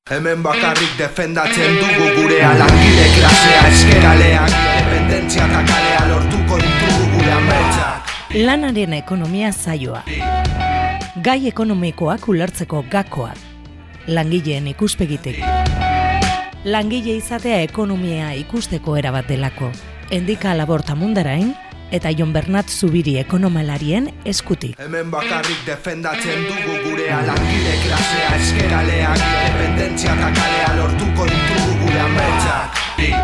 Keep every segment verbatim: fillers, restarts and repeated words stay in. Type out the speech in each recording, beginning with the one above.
Hemen bakarrik defendatzen dugu gurea langile klasea eskeraleak independentzia eta kalea lortuko ditugu gure ametsak. Lanaren ekonomia saioa. Gai ekonomikoak ulertzeko gakoak. Langileen ikuspegitik. Langile izatea ekonomia ikusteko erabat delako. Endika Laborta Mundarain eta Jon Bernat Zubiri ekonomalarien eskutik. Hemen bakarrik defendatzen dugu gurea langile klasea eskeraleak independentzia eta kalea lortuko ditugu gure ametsak.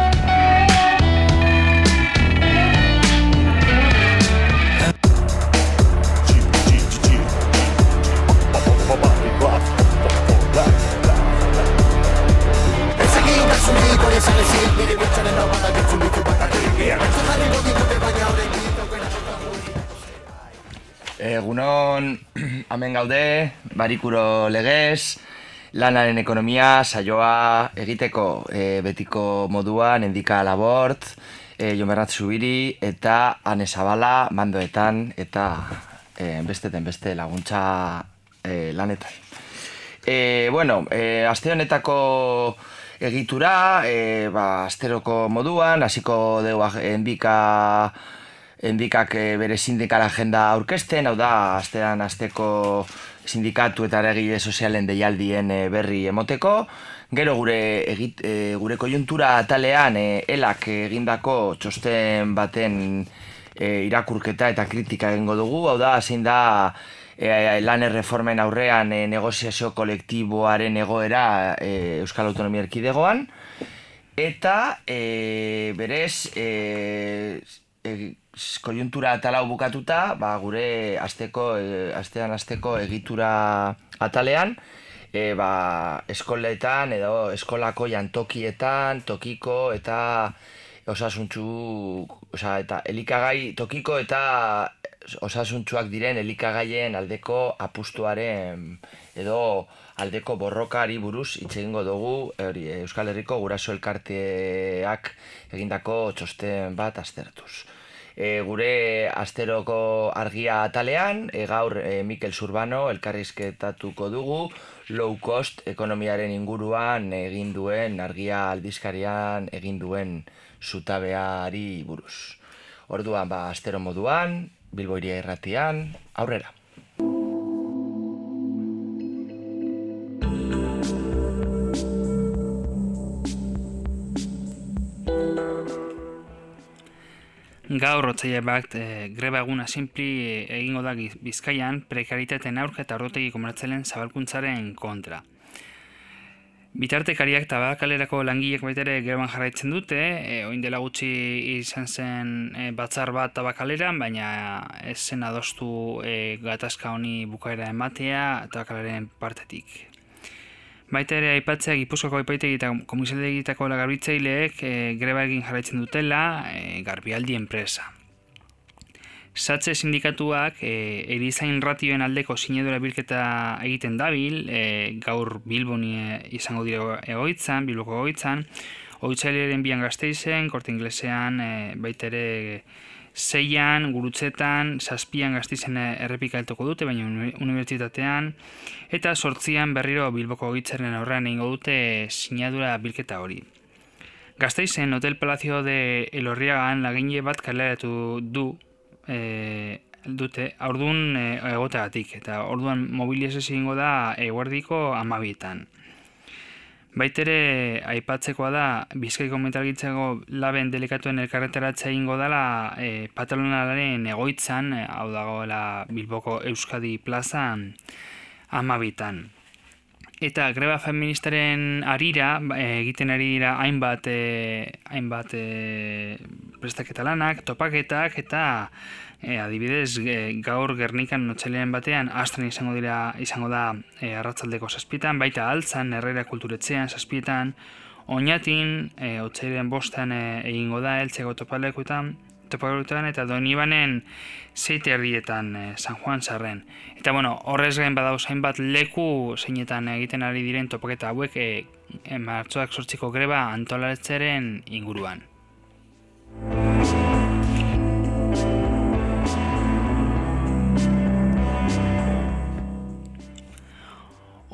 Egunon, hemen gaude, barikuro legez, lanaren ekonomia saioa egiteko e, betiko moduan, Endika Labort, e, Jon Bernat Zubiri eta Ane Zabala mandoetan eta e, besteten beste laguntza e, lanetan. E, bueno, e, aste honetako egitura, e, ba, asteroko moduan, hasiko deu Endika Endikak bere sindikal agenda aurkezten, hau da, astean asteko sindikatu eta eragile sozialen deialdien berri emoteko. Gero gure, egit, gure kojuntura atalean elak egindako txosten baten irakurketa eta kritika egingo dugu, hau da, zein da lan erreformen aurrean negoziazio kolektiboaren egoera Euskal Autonomia Erkidegoan, eta berez, kojuntura atalau bukatuta, ba, gure asteko, e, astean asteko egitura atalean, e, ba, eskoletan edo eskolako jantokietan, tokiko eta osasuntzu, oza, eta elikagai tokiko eta osasuntzuak diren elikagaien aldeko apustuaren edo aldeko borrokari buruz hitz egingo dugu hori, Euskal Herriko Guraso Elkarteak egindako txosten bat aztertuz. E, gure asteroko argia atalean, e, gaur e, Mikel Zurbano elkarrizketatuko dugu low cost ekonomiaren inguruan egin duen argia aldizkarian egin duen zutabeari buruz. Orduan, ba, astero moduan, Bilbo Hiria Irratian, aurrera. Gaur otsaila bat e, greba eguna sinpli egingo da Bizkaian prekaritateen aurka eta ordutegi komertzialen zabalkuntzaren kontra. Bitartekariak tabakalerako langileek baita ere greban jarraitzen dute, e, orain dela gutxi izan zen e, batzar bat tabakaleran, baina ez zen adostu e, gatazka honi bukaera ematea tabakaleren partetik. Baita ere aipatzea Gipuzkoako epaitegi eta komisaldegitako garbitzaileek e, greba egin jarraitzen dutela e, Garbialdi enpresa. Satze sindikatuak e, erizain ratioen aldeko sinadura bilketa egiten dabil, e, gaur Bilbon izango dira egoitzan, Bilboko egoitzan, ohitzailearen bian Gasteizen, Korte Inglesean, e, baita ere Seian, Gurutzetan, Zazpian Gasteizen errepikatuko dute, baina unibertsitatean, eta sortzian berriro Bilboko egoitzaren aurrean egingo dute sinadura bilketa hori. Gasteizen Hotel Palacio de Elorriagan lagine bat kaleratu du e, dute aurdun e, egoteagatik, eta orduan mobilizazio egingo da eguerdiko hamabietan. Baitere aipatzekoa da Bizkaiko metalgintzako laben delikatuen elkarretaratzea egingo dela e, patronalaren egoitzan, e, hau dagoela Bilboko Euskadi plazan hamabitan. Eta greba feministaren arira e, egiten ari dira hainbat, e, hainbat e, prestaketa lanak, topaketak eta e, adibidez e, gaur Gernikan otsailean batean Astran izango dira izango da e, arratsaldeko zazpietan, baita Altzan, Herrera Kulturetxean zazpietan, Oñatin e, otsailean bostan e, egingo da Eltzeko topalekuetan, topalekuetan eta Donibanen zeite erdietan e, San Juan Sarren. Eta bueno, horrez gain badauz hainbat leku zeinetan egiten ari diren topaketa hauek e, e, martxoak zortziko greba antolatzeren inguruan.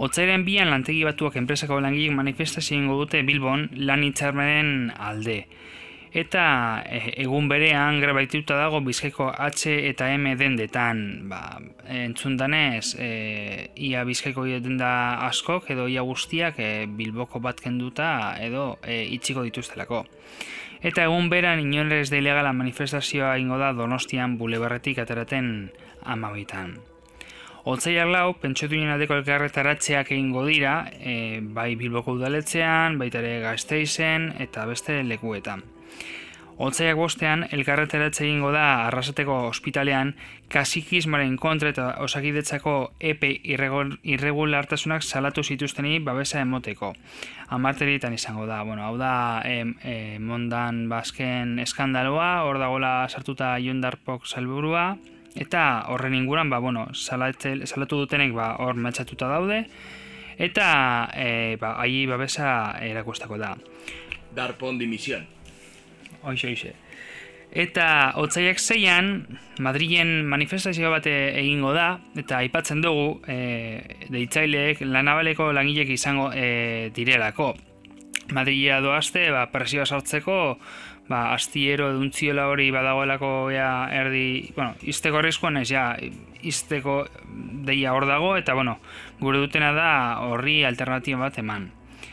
Otsaiaren bian lantegi batuak enpresako langileek manifestazio egingo dute Bilbon lan hitzarmenen alde. Eta egun berean greba itituta dago Bizkaiko H eta M dendetan, ba, entzun danez, e, ia Bizkaiko denda askok edo ia guztiak e, Bilboko bat kenduta edo e, itxiko dituztelako. Eta egun beran inorenez da ilegala manifestazioa egingo da Donostian bulebarretik ateraten amabitan. Otsaiak lau, pentsioduinen aldeko elkarretaratzeak egingo dira, e, bai Bilboko udaletxean, baita ere Gasteizen eta beste lekuetan. Otsaiak bostean, elkarretaratze egingo da Arrasateko ospitalean kasikismaren kontra eta Osakidetzako epe irregulartasunak salatu zituzteni babesa emoteko. Amarteritan izango da. Bueno, hau da e, e, Mondan Basken eskandaloa, hor dagoela sartuta Jon Darpok sailburua, eta horren inguran, ba, bueno, salate, salatu dutenek ba, hor matxatuta daude, eta e, ba, ahi babesa erakustako da. Darpon dimisión. Hoxe, hoxe. Eta otsaiak seian, Madrilen manifestazio bat egingo da, eta aipatzen dugu e, deitzaileek lanabaleko langilek izango e, direlako. Madrilera doazte, ba, presioa sartzeko, ba, astiero eduntziola hori badagoelako ja erdi, bueno, izteko arriskuan ez, ja, izteko deia hor dago, eta, bueno, gure dutena da horri alternatiba bat eman.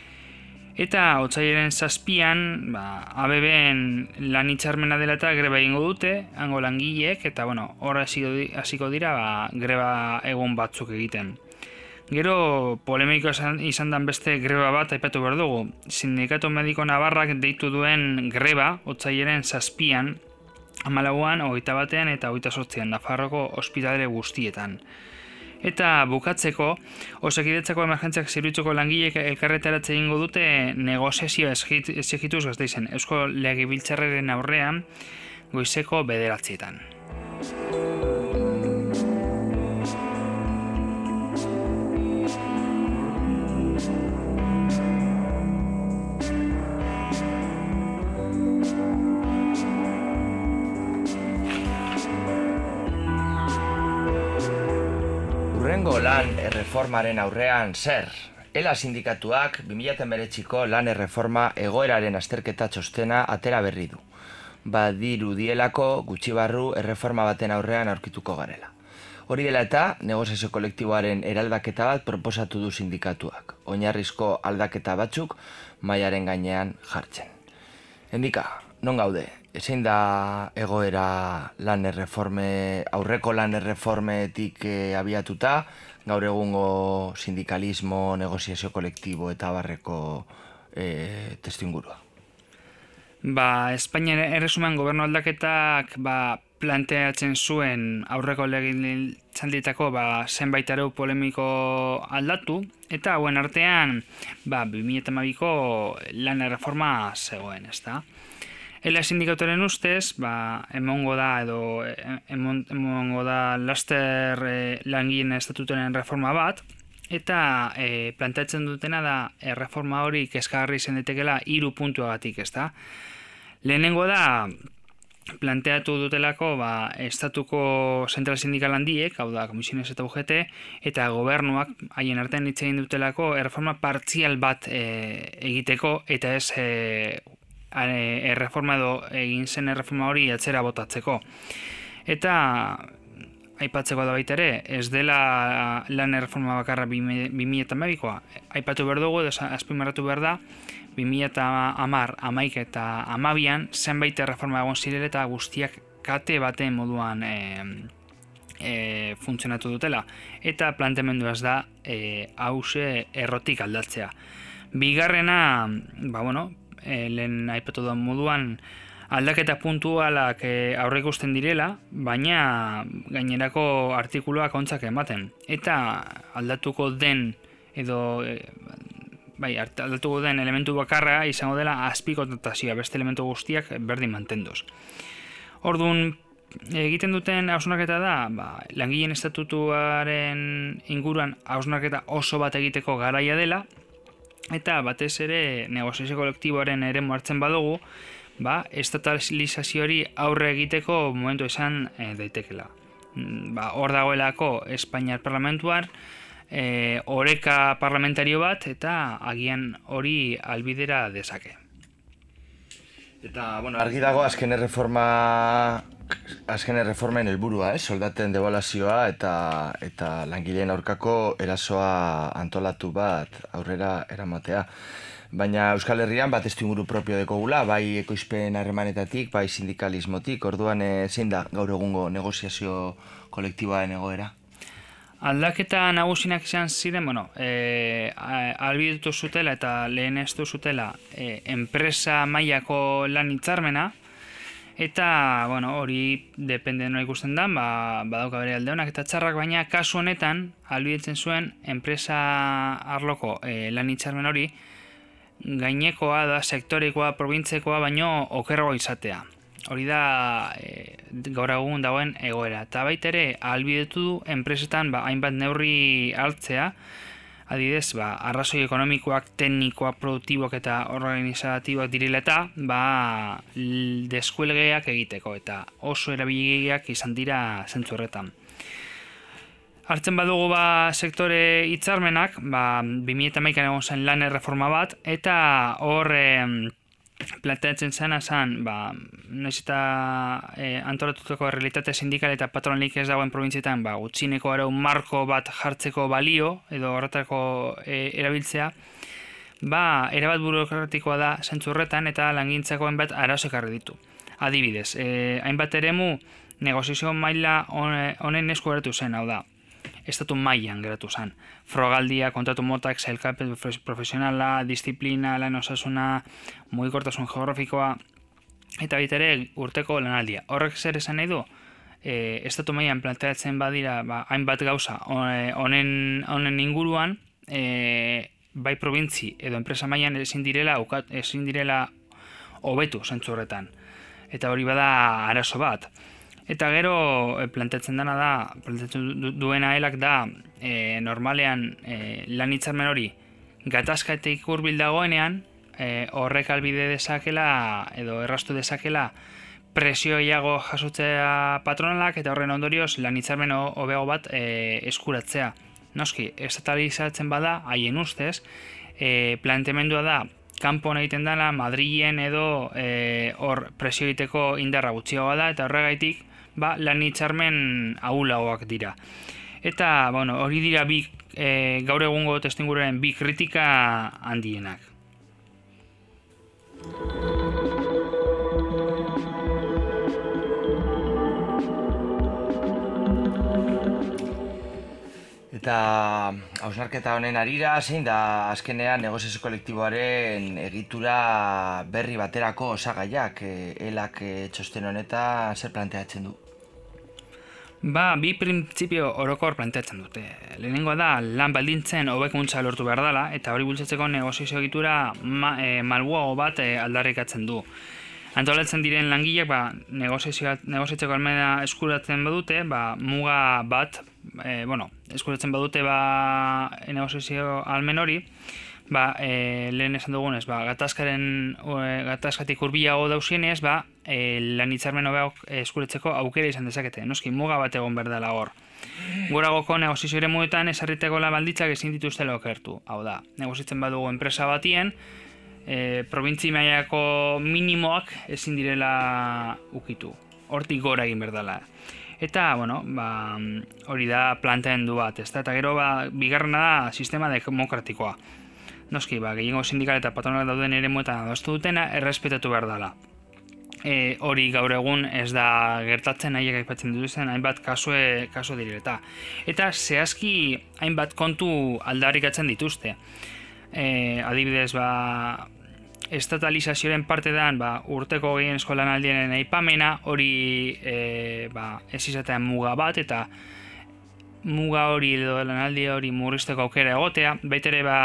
Eta otsailaren zazpian, ba, A B B-en lan hitzarmena dela eta greba egingo dute, hango langileek, eta bueno, hor hasiko dira ba, greba egun batzuk egiten. Gero polemiko izan dan beste greba bat aipatu behar dugu. Sindikato Mediko Navarrak deitu duen greba otsailaren zazpian, hamalauan, hogeita batean eta hogeita zortzian Nafarroko ospitale guztietan. Eta bukatzeko, Osakidetzako emergentziak zerbitzuko langileek elkarretaratze egingo dute negoziazioa exigituz Gasteizen Eusko Legebiltzarraren aurrean goizeko bederatzietan. Hurrengo lan erreformaren aurrean zer? Ela sindikatuak bi mila hemeretziko lan erreforma egoeraren azterketa txostena atera berri du. Badirudielako gutxi barru erreforma baten aurrean aurkituko garela. Hori dela eta, negoziazio kolektiboaren eraldaketa bat proposatu du sindikatuak. Oinarrizko aldaketa batzuk mailaren gainean jartzen. Endika, non gaude? Ezein da egoera lan erreforme, aurreko lan erreformetik e, abiatuta, gaur egungo sindikalismo, negoziazio kolektibo eta barreko e, testuingurua? Ba, Espainian erresuman gobernu aldaketak ba, planteatzen zuen aurreko legegintzalditako ba, zenbait arau polemiko aldatu, eta hauen artean ba, bi mila hamabiko lan erreforma zegoen, ezta? Ela sindikatuaren ustez, ba, emongo da edo emon, emongo da laster e, langileen estatutaren reforma bat, eta e, planteatzen dutena da erreforma hori kezkagarri izan daitekeela hiru puntuagatik, ezta? Lehenengo da planteatu dutelako ba, estatuko zentral sindikal handiek, hau da Komisiones eta U G T, eta gobernuak haien artean hitz egin dutelako erreforma partzial bat e, egiteko, eta ez e, erreforma edo egin zen erreforma hori atzera botatzeko. Eta aipatzeko da baita ere, ez dela lan erreforma bakarra bi mila hamabikoa. Aipatu behar dugu, azpimarratu behar da, bi mila hamar, hamaika eta hamabian zenbait erreforma egon zirela eta guztiak kate baten moduan e, e, funtzionatu dutela. Eta planteamendu ez da e, hause errotik aldatzea. Bigarrena, ba bueno, E, lehen aipatu da moduan aldaketa puntualak e, aurre ikusten direla, baina gainerako artikuluak ontzak ematen. Eta aldatuko den edo e, bai, aldatuko den elementu bakarra izango dela azpikontratazioa, beste elementu guztiak berdin mantenduz. Orduan, egiten duten hausnarketa da, ba, langileen estatutuaren inguruan hausnarketa oso bat egiteko garaia dela, eta batez ere negoziazio kolektiboaren eremu hartzen badugu, ba, estatalizazioari aurre egiteko momentu esan e, daitekela. Ba, hor dagoelako Espainiar parlamentuan e, oreka parlamentario bat eta agian hori albidera dezake. Eta, bueno, argi dago azken erreforma azken erreformen helburua, eh? Soldaten devaluazioa eta eta langileen aurkako erasoa antolatu bat aurrera eramatea. Baina Euskal Herrian bat testuinguru propio dekogula, bai ekoizpen harremanetatik, bai sindikalismotik, orduan e, zein da gaur egungo negoziazio kolektiboaren egoera? Aldaketa nagusinak izan ziren, bueno, e, albidetu zutela eta lehenestu zutela e, enpresa mailako lan hitzarmena, eta, bueno, hori depende nola ikusten da, ba, badauka bere alde onak eta txarrak, baina kasu honetan albidetzen zuen enpresa arloko e, lan hitzarmen hori gainekoa da, sektorekoa, probintzekoa, baino okerrago izatea. Hori da e, gaur egun dagoen egoera. Eta baita ere, ahalbidetu du enpresetan ba, hainbat neurri hartzea, adibidez, ba, arrazoi ekonomikoak, teknikoak, produktiboak eta organizatiboak direla eta ba, deskuelgeak egiteko eta oso erabiligeak izan dira zentzu horretan. Hartzen badugu ba, sektore hitzarmenak, ba, bi mila hamaikan egon zen lan erreforma bat, eta hor e, planteatzen zena zen, ba, noiz eta e, antolatutako realitate sindikal eta patronalik ez dagoen provintzietan ba, gutxineko arau marko bat jartzeko balio, edo horretako e, erabiltzea, ba, erabat burokratikoa da zentzu horretan eta langintzako hainbat arazo ekarri ditu. Adibidez, e, hainbat eremu negoziazio maila honen esku geratu zen, hau da, estatu mailan geratu zen. Frogaldia, kontratu motak, sailkapen profesionala, disiplina, lan osasuna, mugikortasun geografikoa, eta baita ere urteko lanaldia. Horrek zer esan nahi du? E, estatu mailan planteatzen badira ba, hainbat gauza honen honen inguruan, e, bai probintzi edo enpresa mailan ezin direla ezin direla hobetu zentzu horretan. Eta hori bada arazo bat. Eta gero planteatzen dena da, planteatzen duena helak da, e, normalean e, lan hitzarmen hori gatazkatik hurbil dagoenean, e, horrek albide dezakela edo errastu dezakela presio gehiago jasotzea patronalak eta horren ondorioz lan hitzarmen hobeago bat e, eskuratzea. Noski, estatalizatzen bada, haien ustez, e, planteamendua da kanpon egiten dela, Madrilen edo hor e, presio egiteko indarra gutxiagoa da, eta horregaitik ba, lan hitzarmen ahulagoak dira. Eta, bueno, hori dira bi, e, gaur egungo testuinguruaren bi kritika handienak. Eta hausnarketa honen harira, zein da azkenean negoziazio kolektiboaren egitura berri baterako osagaiak, e, elak e, txosten honetan zer planteatzen du? Ba, bi printzipio orokor planteatzen dute. Lehenengoa da, lan baldintzen hobekuntza lortu behar dela, eta hori bultzatzeko negoziazio egitura ma, e, malguago bat e, aldarrikatzen du. Antolatzen diren langileak ba, negoziatzeko almena eskuratzen badute, ba, muga bat, e, bueno, eskuratzen badute ba, negoziazio almen hori, ba, e, lehen esan dugunez, ba, gatazkaren, e, gatazkatik hurbilago dausienez, ba, e, lan hitzarmen hobeak eskuratzeko aukera izan dezakete. Noski, muga bat egon behar dela hor. Goragoko negozizio ere muetan esarriteko la balditzak ezin dituztela okertu. Hau da, negozitzen badugu enpresa batien, E, probintzi mailako minimoak ezin direla ukitu. Hortik gora egin berdala. Eta, bueno, ba, hori da planteamendu bat, ezta? Eta gero, ba, bigarrena da sistema demokratikoa. Noski, ba, gehiengo sindikal eta patronal dauden ere muetan adostu dutena, errespetatu behar dela. E, hori gaur egun ez da gertatzen nahiak aipatzen duzen hainbat kasue, kasu direta. Eta zehazki hainbat kontu aldarrikatzen dituzte. E, adibidez, ba, estatalizazioaren parte dan ba, urteko gehien eskolan aldienen aipamena, hori e, ba, ez izatean muga bat, eta muga hori edo lanaldi hori murrizteko aukera egotea, baitere ba,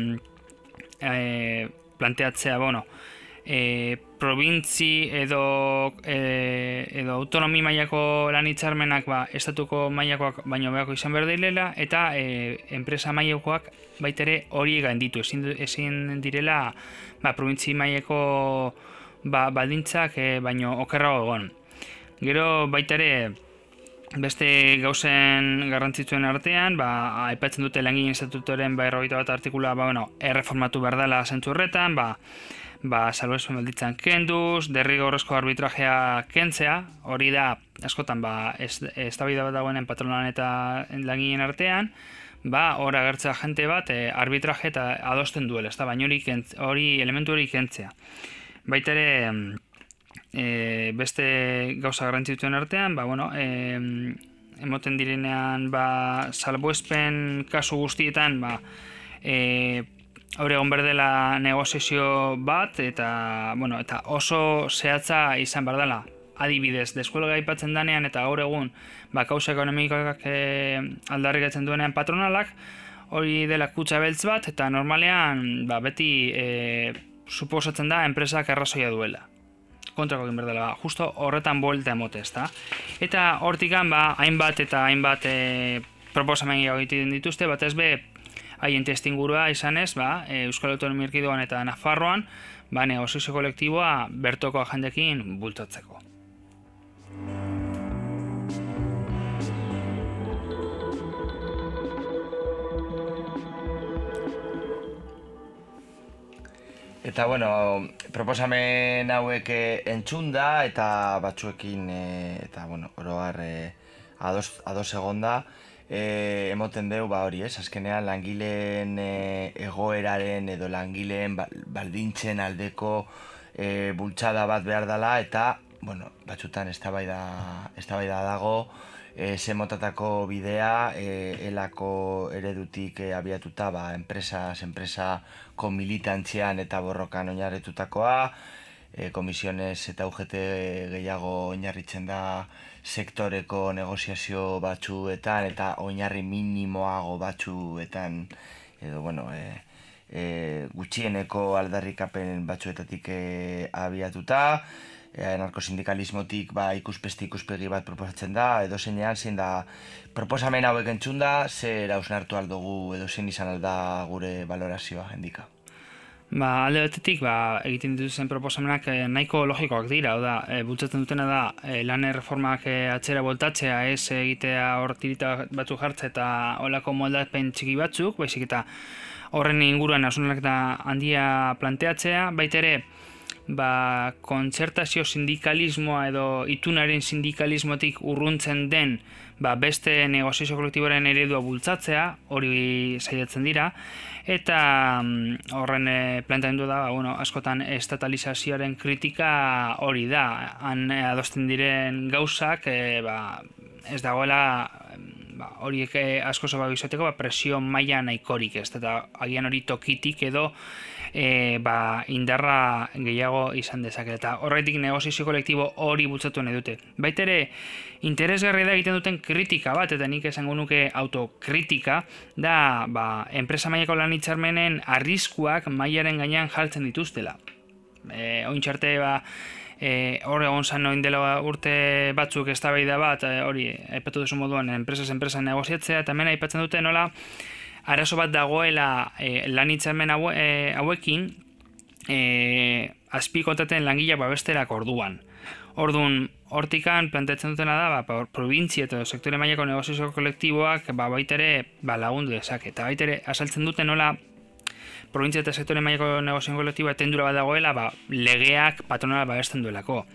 e, planteatzea, bueno, e, probintzi edo, e, edo autonomi mailako lan hitzarmenak ba, estatuko mailakoak baino beako izan behar direla, eta e, enpresa mailakoak baitere hori gainditu, ezin, ezin direla ba, probintzi mailako ba, baldintzak e, baino okerrago egon. Gero baitere Beste gauzen garrantzitsuen artean, ba, aipatzen dute langileen estatutoren berrogeita bat artikulua ba, bueno, erreformatu behar dela zentzu horretan, ba, ba, salbuespen baldintzak kenduz, derrigorrezko arbitrajea kentzea, hori da, askotan, ba, eztabaida bat dagoenen patronan eta langileen artean, ba, hor agertzea jente bat, e, arbitraje eta adosten duela, ez da, baina hori, hori elementu hori kentzea. Baita ere, E, beste gauza garrantzituen artean, ba, bueno, e, emoten direnean ba, salbuespen kasu guztietan ba, e, hori egon berdela negoziazio bat eta, bueno, eta oso zehatza izan berdela. Adibidez, deskuelga aipatzen danean eta gaur egun ba, kausa ekonomikoak e, aldarrikatzen duenean patronalak, hori dela kutxa beltz bat eta normalean ba, beti e, suposatzen da enpresak arrazoia duela. Kontrako egin berdela, justo horretan buelta emote, ezta? Eta hortikan, ba, hainbat eta hainbat e, proposamen egiten dituzte, batez be, haien testingurua izanez, ba, e, Euskal Autonomia Erkidegoan eta Nafarroan, ba, negoziazio kolektiboa bertoko agendekin bultatzeko. Eta, bueno, proposamen hauek entzunda eta batzuekin, e, eta, bueno, oroar e, ados, ados egonda, e, emoten deu, ba hori, ez, azkenean langileen e, egoeraren edo langileen baldintzen aldeko e, bultzada bat behar dela, eta, bueno, batzutan eztabaida eztabaida dago, e, ze motatako bidea, e, elako eredutik e, abiatuta, ba, enpresas, enpresa kon militantzian eta borrokan oinarritutakoa, e, komisiones eta U G T gehiago oinarritzen da sektoreko negoziazio batzuetan eta oinarri minimoago batzuetan, edo, bueno, e, e, gutxieneko aldarrikapen batzuetatik e, abiatuta, anarkosindikalismotik ba, ikuspesti ikuspegi bat proposatzen da, edo zeinean zein da proposamen hauek entzunda, zer hausnartu aldugu edo zein izan alda gure valorazioa hendika? Ba, alde batetik, ba, egiten dituzen proposamenak eh, nahiko logikoak dira, da, e, bultzatzen dutena da, e, lan erreformak e, atzera voltatzea, ez egitea hor tirita batzuk jartze eta olako moldapen txiki batzuk, baizik eta horren inguruan hausnarketa eta handia planteatzea, baita ere, ba, kontzertazio sindikalismoa edo itunaren sindikalismotik urruntzen den ba, beste negoziazio kolektiboaren eredua bultzatzea, hori saiatzen dira, eta horren e, planteamendu da, ba, bueno, askotan estatalizazioaren kritika hori da, han adosten diren gauzak, e, ba, ez dagoela ba, horiek e, asko zoba izateko ba, presio maila nahikorik, ez, eta agian hori tokitik edo E, ba, indarra gehiago izan dezake, eta horretik negoziazio kolektibo hori bultzatu nahi dute. Baita ere, interesgarria da egiten duten kritika bat, eta nik esango nuke autokritika, da ba, enpresa mailako lan hitzarmenen arriskuak mailaren gainean jartzen dituztela. E, Ointxarte, ba, e, hor egon zan oin dela urte batzuk eztabaida bat, e, hori, aipatu duzu moduan, enpresas enpresa negoziatzea, eta hemen aipatzen dute nola, arazo bat dagoela e, lan hitzarmen haue, e, hauekin e, azpikontraten langileak babesterak orduan. Orduan, hortikan planteatzen dutena da, ba, provintzia eta sektore mailako negoziazio kolektiboak ba, baita ere ba, lagundu dezake. Eta baita ere azaltzen dute nola provintzia eta sektore mailako negoziazio kolektiboa etendura bat dagoela ba, legeak patronala babesten duelako.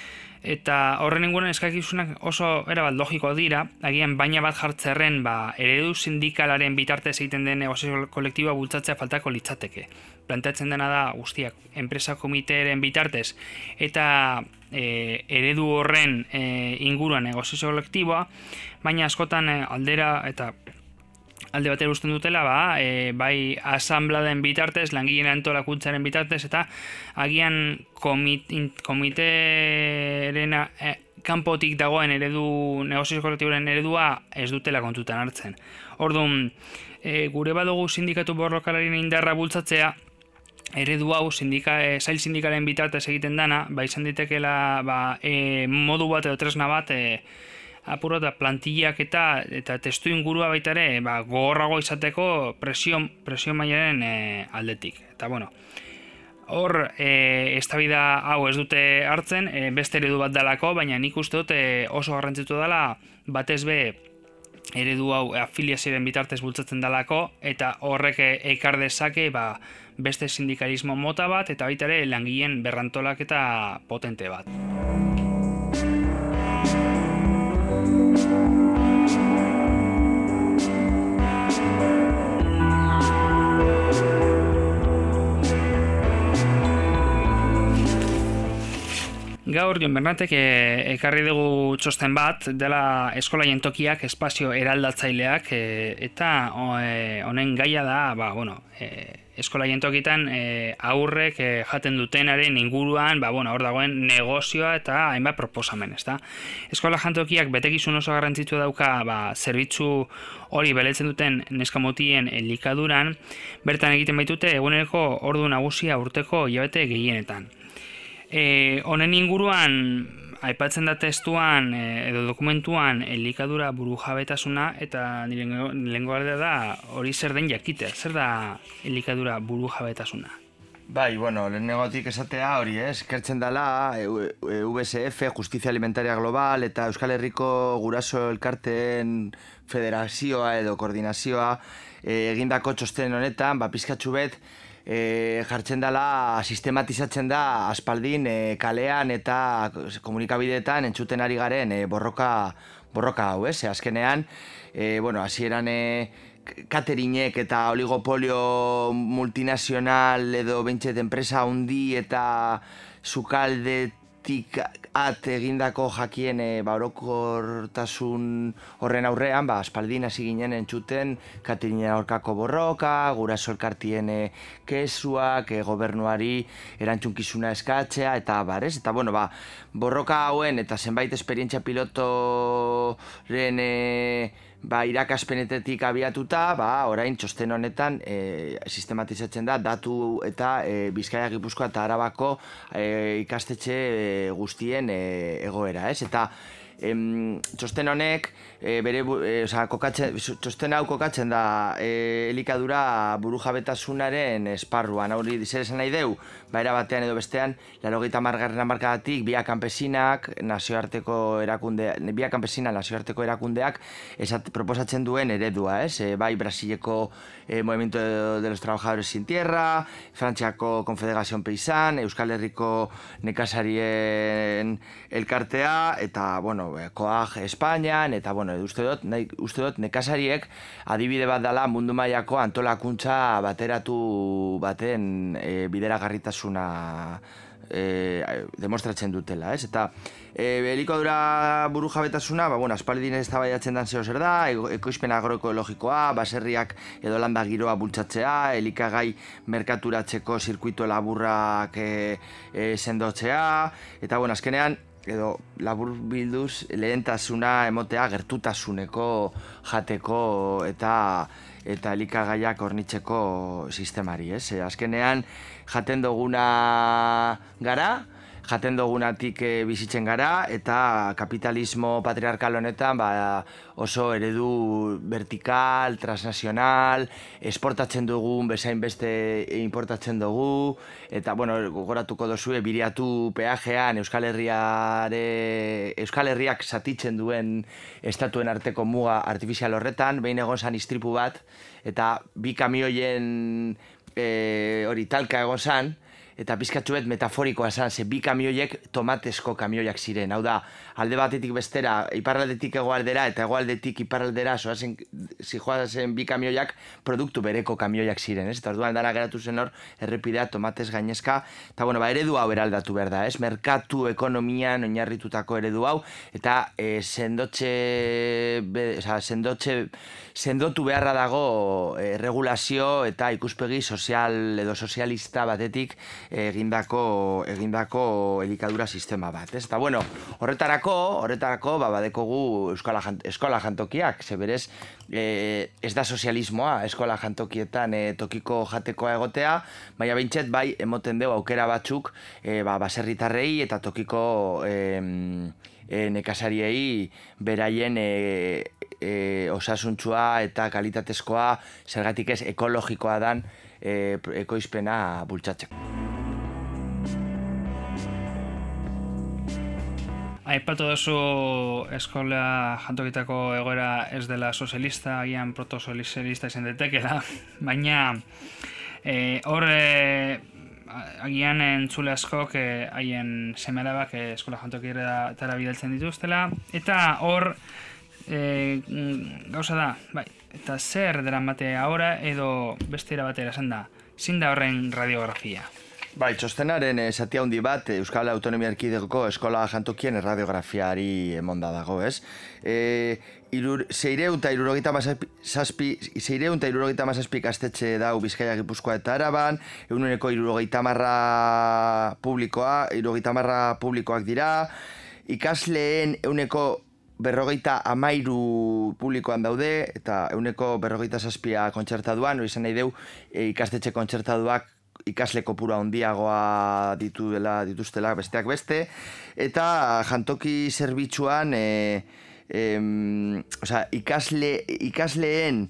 Eta horren inguruan eskakizunak oso erabat logiko dira, agian baina bat jartzerren ba, eredu sindikalaren bitartez egiten den negoziazio kolektiboa bultzatzea faltako litzateke. Planteatzen dena da guztiak enpresa komitearen bitartez eta e, eredu horren e, inguruan negoziazio kolektiboa, baina askotan e, aldera eta alde batera usten dutela, ba, e, bai asambladen bitartez, langileen antolakuntzaren bitartez, eta agian komit, komiteren e, kanpotik dagoen eredu, negoziazio kolektiboren eredua ez dutela kontutan hartzen. Orduan, e, gure badugu sindikatu borrokalaren indarra bultzatzea, eredu hau sindika, e, zail sindikaren bitartez egiten dana, ba, izan ditekela ba, e, modu bat edo tresna bat, e, apuro eta plantillak eta eta testu ingurua baita ere ba, gogorrago izateko presio, presio mailaren e, aldetik. Eta bueno, Hor, e, eztabaida hau ez dute hartzen, e, beste eredu bat dalako, baina nik uste dut e, oso garrantzitu dela batez be eredu hau afiliazioaren bitartez bultzatzen dalako, eta horrek ekar dezake ba, beste sindikalismo mota bat, eta baita ere langileen berrantolaketa potente bat. Gaur, Jon Bernatek e, ekarri dugu txosten bat, dela eskola jantokiak espazio eraldatzaileak, e, eta honen e, gaia da, ba, bueno, e, eskola jantokietan e, aurrek e, jaten dutenaren inguruan, ba, bueno, hor dagoen negozioa eta hainbat proposamen, ezta? Eskola jantokiak betekizun oso garrantzitsua dauka, ba, zerbitzu hori beletzen duten neskamotien elikaduran, bertan egiten baitute eguneko ordu nagusia urteko hilabete gehienetan. E, honen inguruan, aipatzen da testuan e, edo dokumentuan elikadura burujabetasuna, eta nire lehengo galdera da hori zer den jakitea, zer da elikadura burujabetasuna? Bai, bueno, lehenegotik esatea hori, ez? Kertzen dela U B S F, Justizia Alimentaria Global, eta Euskal Herriko Guraso Elkarteen Federazioa edo Koordinazioa e, egindako txosten honetan, ba, pizkatxu bet, E, jartzen dela, sistematizatzen da aspaldin e, kalean eta komunikabideetan entzuten ari garen e, borroka, borroka hau, ez? E, azkenean, e, bueno, hasieran e, cateringek eta oligopolio multinazional edo behintzet enpresa handi eta sukaldetik at egindako jakien e, ba, orokortasun horren aurrean, ba, aspaldin hasi ginen entzuten cateringen aurkako borroka, guraso elkartien e, kesuak, e, gobernuari erantzunkizuna eskatzea, eta barez, eta bueno, ba, borroka hauen eta zenbait esperientzia pilotoren e, ba, irakaspenetetik abiatuta, ba, orain txosten honetan e, sistematizatzen da datu eta e, Bizkaia, Gipuzkoa eta Arabako e, ikastetxe e, guztien e, egoera, ez? Eta em, txosten honek e, bere, e, oza, kokatzen, txosten hau kokatzen da e, elikadura burujabetasunaren esparruan. Hori zer esan nahi deu, ba, era batean edo bestean, laurogeita hamargarren hamarkadatik Via Campesinak, nazioarteko erakunde, Via Campesina nazioarteko erakundeak esat, proposatzen duen eredua, ez? E, bai Brasileko e, Movimiento de los Trabajadores Sin Tierra, Frantziako Confederación Paysan, Euskal Herriko nekazarien elkartea, eta, bueno, Coag Espainian, eta, bueno, uste dut, nahi, uste dut nekazariek adibide bat dela mundu mailako antolakuntza bateratu baten e, bideragarritasuna e, demostratzen dutela, ez? Eta e, elikadura burujabetasuna, ba, bueno, aspaldin eztabaidatzen dan zeo zer da, ekoizpen agroekologikoa, baserriak edo landa giroa bultzatzea, elikagai merkaturatzeko zirkuito laburrak e, e, sendotzea, eta, bueno, azkenean, edo labur bilduz lehentasuna emotea gertutasuneko jateko eta eta elikagaiak hornitzeko sistemari, ez? E, azkenean jaten duguna gara, jaten dugunatik e, bizitzen gara, eta kapitalismo patriarkal honetan ba, oso eredu vertikal, transnazional, esportatzen dugun bezain beste importatzen dugu, eta, bueno, gogoratuko dozue, biriatu peajean Euskal Herriare, Euskal Herriak zatitzen duen estatuen arteko muga artifizial horretan, behin egon zan istripu bat, eta bi kamioien e, hori talka egon zan, eta pizkatxuet metaforikoa esan, ze bi kamioiek tomatezko kamioiak ziren. Hau da, alde batetik bestera, iparraldetik hegoaldera eta hegoaldetik iparraldera zoazen, zijoazen bi kamioiak produktu bereko kamioiak ziren, ez? Eta orduan dana geratu zen hor, errepidea tomatez gainezka, eta bueno, ba, eredu hau eraldatu behar da, ez? Merkatu ekonomian oinarritutako eredu hau, eta e, sendotxe, be, oza, sendotxe, sendotu beharra dago e, regulazio eta ikuspegi sozial edo sozialista batetik egindako egindako elikadura sistema bat, ez? Eta bueno, horretarako, horretarako ba badekogu eskola jant, eskola jantokiak, ze berez e, ez da sozialismoa eskola jantokietan e, tokiko jatekoa egotea, baina behintzet bai emoten dugu aukera batzuk e, ba, baserritarrei eta tokiko e, e, nekazariei beraien e, e, osasuntsua eta kalitatezkoa, zergatik ez ekologikoa dan e, ekoizpena bultzatzeko. Aipatu duzu eskola jantokitako egoera ez dela sozialista, agian protosozialista izan daitekeela, baina e, hor e, agian entzule askok e, haien seme-alabak e, eskola jantokietara bidaltzen dituztela, eta hor e, gauza da, bai, eta zer deramate ahora edo beste era batera esan da, zein da horren radiografia? Bai, txostenaren zati handi bat Euskal Autonomia Erkidegoko eskola jantokien radiografiari emonda dago, ez? E, Seireun eta irurogeita mazazpi ikastetxe dau Bizkaia, Gipuzkoa eta Araban, eguneko irurogeita marra publikoa, irurogeita marra publikoak dira, ikasleen euneko berrogeita amairu publikoan daude, eta euneko berrogeita zazpia kontzertaduan, hori izan nahi deu ikastetxe kontzertaduak ikasle kopura handiagoa ditu dela, dituztela besteak beste, eta jantoki zerbitzuan e, e, oza, ikasle, ikasleen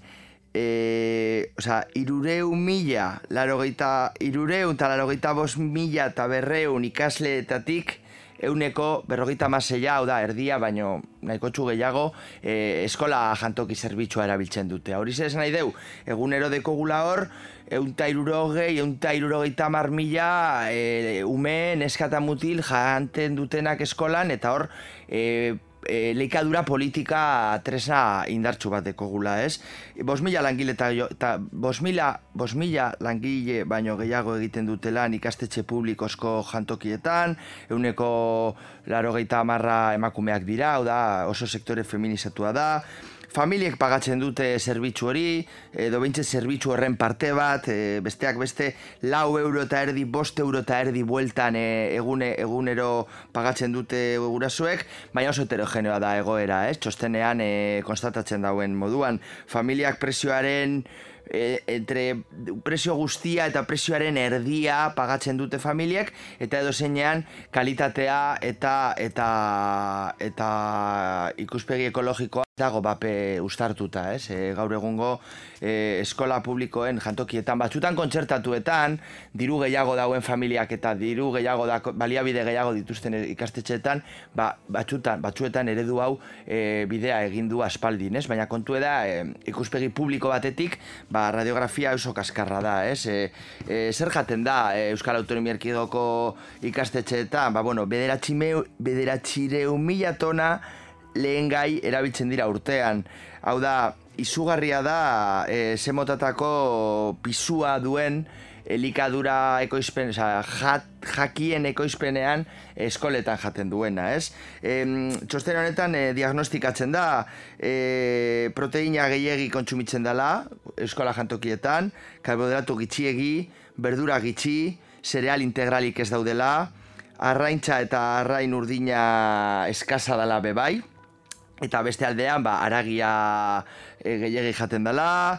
e, oza, irureun mila, larogeita, irureun eta larogeita bost mila eta berreun ikasleetatik euneko berrogeita maseia, hau da, erdia, baino nahiko txu gehiago, e, eskola jantoki zerbitzua erabiltzen dute. Hori zer esan nahi deu, egunero dekogula hor, eunta irurogei, eunta irurogeita mar mila e, ume, neskata mutil janten dutenak eskolan, eta hor, e, E, leikadura politika tresna indartsu bat dekogula, ez? Bost mila langile eta bost mila langile baino gehiago egiten dutelan ikastetxe publikozko jantokietan, euneko larogeita hamarra emakumeak dira, hau da, oso sektore feminizatua da, familiek pagatzen dute zerbitzu hori, edo behintzen zerbitzu horren parte bat, e, besteak beste lau euro eta erdi, bost euro eta erdi bueltan e, egune, egunero pagatzen dute gurasoek, baina oso heterogeneoa da egoera, ez? Txostenean e, konstatatzen dauen moduan, familiak presioaren E, entre prezio guztia eta prezioaren erdia pagatzen dute familiek, eta edo zeinean kalitatea eta eta eta ikuspegi ekologikoa dago bape ustartuta, ez? E, gaur egungo e, eskola publikoen jantokietan, batzutan kontzertatuetan, diru gehiago dauen familiak eta diru gehiago da, baliabide gehiago dituzten ikastetxeetan, ba, batzutan, batzuetan eredu hau e, bidea egin du aspaldin, ez? Baina kontu da, e, ikuspegi publiko batetik, ba, radiografia oso kaskarra da, ez? E, e, zer jaten da e, Euskal Autonomia Erkidegoko ikastetxeetan, ba, bueno, bederatzireun mila tona lehen gai erabiltzen dira urtean. Hau da, izugarria da e, zemotatako pisua duen elikadura ekoizpen, oza, jat, jakien ekoizpenean eskoletan jaten duena, ez? E, txosten honetan e, diagnostikatzen da e, proteina gehiegi kontsumitzen dela eskola jantokietan, karbohidrato gitxiegi, berdura gitxi, zereal integralik ez daudela, arraintza eta arrain urdina eskasa dela bebai, eta beste aldean, ba, aragia e, gehiegi jaten dela,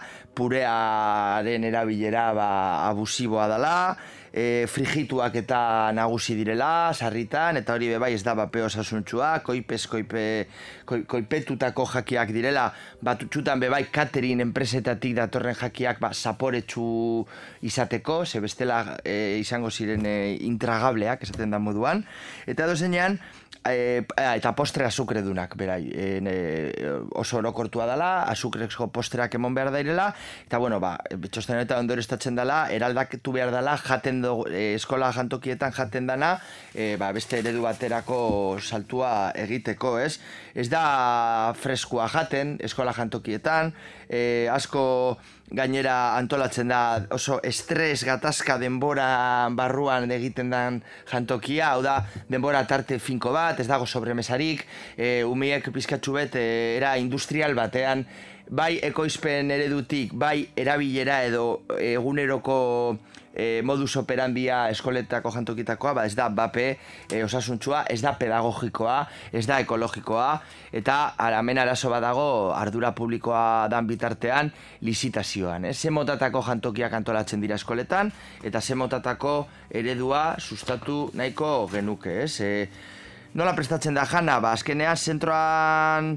purearen erabilera ba, abusiboa dela, e, frigituak eta nagusi direla, sarritan, eta hori bebai ez da bape osasuntsua, koipez, koipe, koipetutako jakiak direla, bat txutan bebai catering enpresetatik datorren jakiak ba, zaporetsu izateko, ze bestela e, izango ziren e, intragableak, esaten da moduan, eta dozenean, E, eta postre azukredunak, berai, e, e, oso orokortua dela, azukrezko postreak emon behar dairela, eta bueno, ba, txosten eta ondoreztatzen dela, eraldaktu behar dela, jaten do, e, eskola jantokietan jaten dana, e, ba, beste eredu baterako saltua egiteko, ez? Ez da freskua jaten, eskola jantokietan, e, asko gainera antolatzen da oso estres gatazka denbora barruan egiten den jantokia, hau da denbora tarte finko bat, ez dago sobremesarik, e, umiek pizkatxu bet e, era industrial batean, bai ekoizpen eredutik, bai erabilera edo eguneroko e, modus operandia eskoletako jantokitakoa, ba ez da bape e, osasuntsua, ez da pedagogikoa, ez da ekologikoa, eta hemen arazo bat dago ardura publikoa dan bitartean lizitazioan. Eh? Ze motatako jantokiak antolatzen dira eskoletan, eta ze motatako eredua sustatu nahiko genuke. Ez? E, nola prestatzen da jana? Ba, azkenean zentroan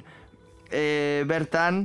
e, bertan,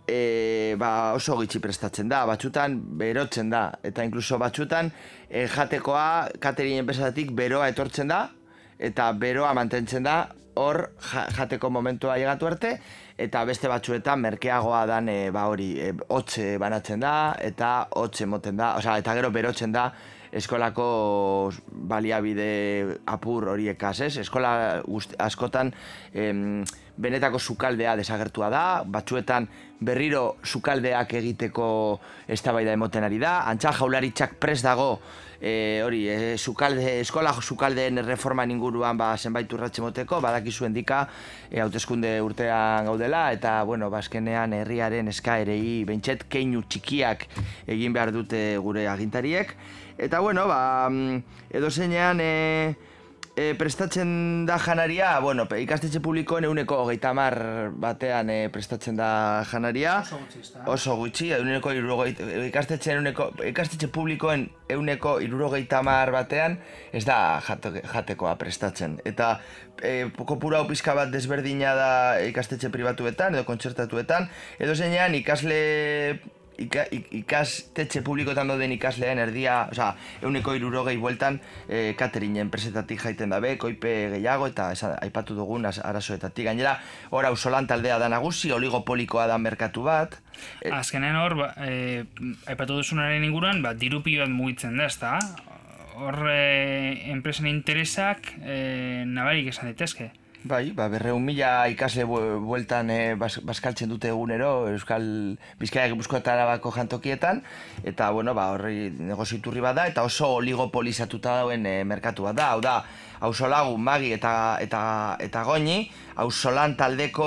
E, ba, oso gitxi prestatzen da, batzutan berotzen da, eta inkluso batzutan e, jatekoa catering enpresatatik beroa etortzen da, eta beroa mantentzen da hor jateko momentua llegatu arte, eta beste batzuetan merkeagoa dan e, ba hori, e, hotxe banatzen da, eta hotxe moten da, osea, eta gero berotzen da eskolako baliabide apur horiekaz, ez? Eskola guzti, askotan em, benetako sukaldea desagertua da, batzuetan berriro sukaldeak egiteko eztabaida emoten ari da, antza jaularitzak prest dago e, hori, e, sukalde, eskola sukaldeen reforman inguruan ba, zenbait urratxe moteko, badakizu endika e, hauteskunde urtean gaudela, eta, bueno, bazkenean herriaren eskaerei beintxet keinu txikiak egin behar dute gure agintariek. Eta, bueno, ba, edo zeinean e, e, prestatzen da janaria, bueno, ikastetxe publikoen euneko hogeita hamar batean e, prestatzen da janaria. Oso gutxi, ezta? Oso gutxi, euneko irurogeita, ikastetxe, euneko, ikastetxe publikoen euneko irurogeita hamar batean ez da jate, jatekoa prestatzen. Eta e, kopuru hau pizka bat desberdina da ikastetxe pribatuetan edo kontzertatuetan, edo zeinean ikasle Ika, ikastetxe publikoetan dauden ikasleen erdia, osea, euneko hirurogei bueltan e, catering enpresetatik jaiten dabe, koipe gehiago eta esa, aipatu dugun arazoetatik. Gainera, hor auzolan taldea da nagusi, oligopolikoa da merkatu bat. Azkenen hor, ba, e, aipatu duzunaren inguruan, ba, dirupi bat mugitzen da, ezta? Hor e, enpresen interesak e, nabarik esan daitezke. Bai, ba, berreun mila ikasle bueltan e, bas, baskaltzen dute egunero Euskal Bizkaia Gipuzkoa eta Arabako jantokietan, eta bueno, ba, horri negozio iturri bat da, eta oso oligopolizatuta dauen e, merkatu bat da. Hau da, auzolagun, magi eta, eta, eta goini, auzolan taldeko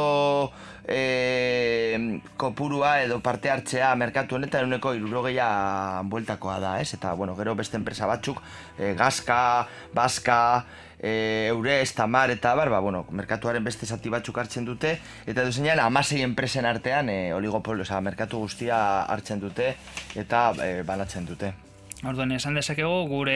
e, kopurua edo parte hartzea merkatu honetan euneko hirurogeia bueltakoa da, ez? Eta, bueno, gero beste enpresa batzuk, e, Gazka, Baska, E, Eures, Tamar eta bar, ba, bueno, merkatuaren beste zati batzuk hartzen dute, eta duzenean hamasei enpresen artean e, oligopolo, oza, merkatu guztia hartzen dute eta e, banatzen dute. Orduan, esan dezakegu gure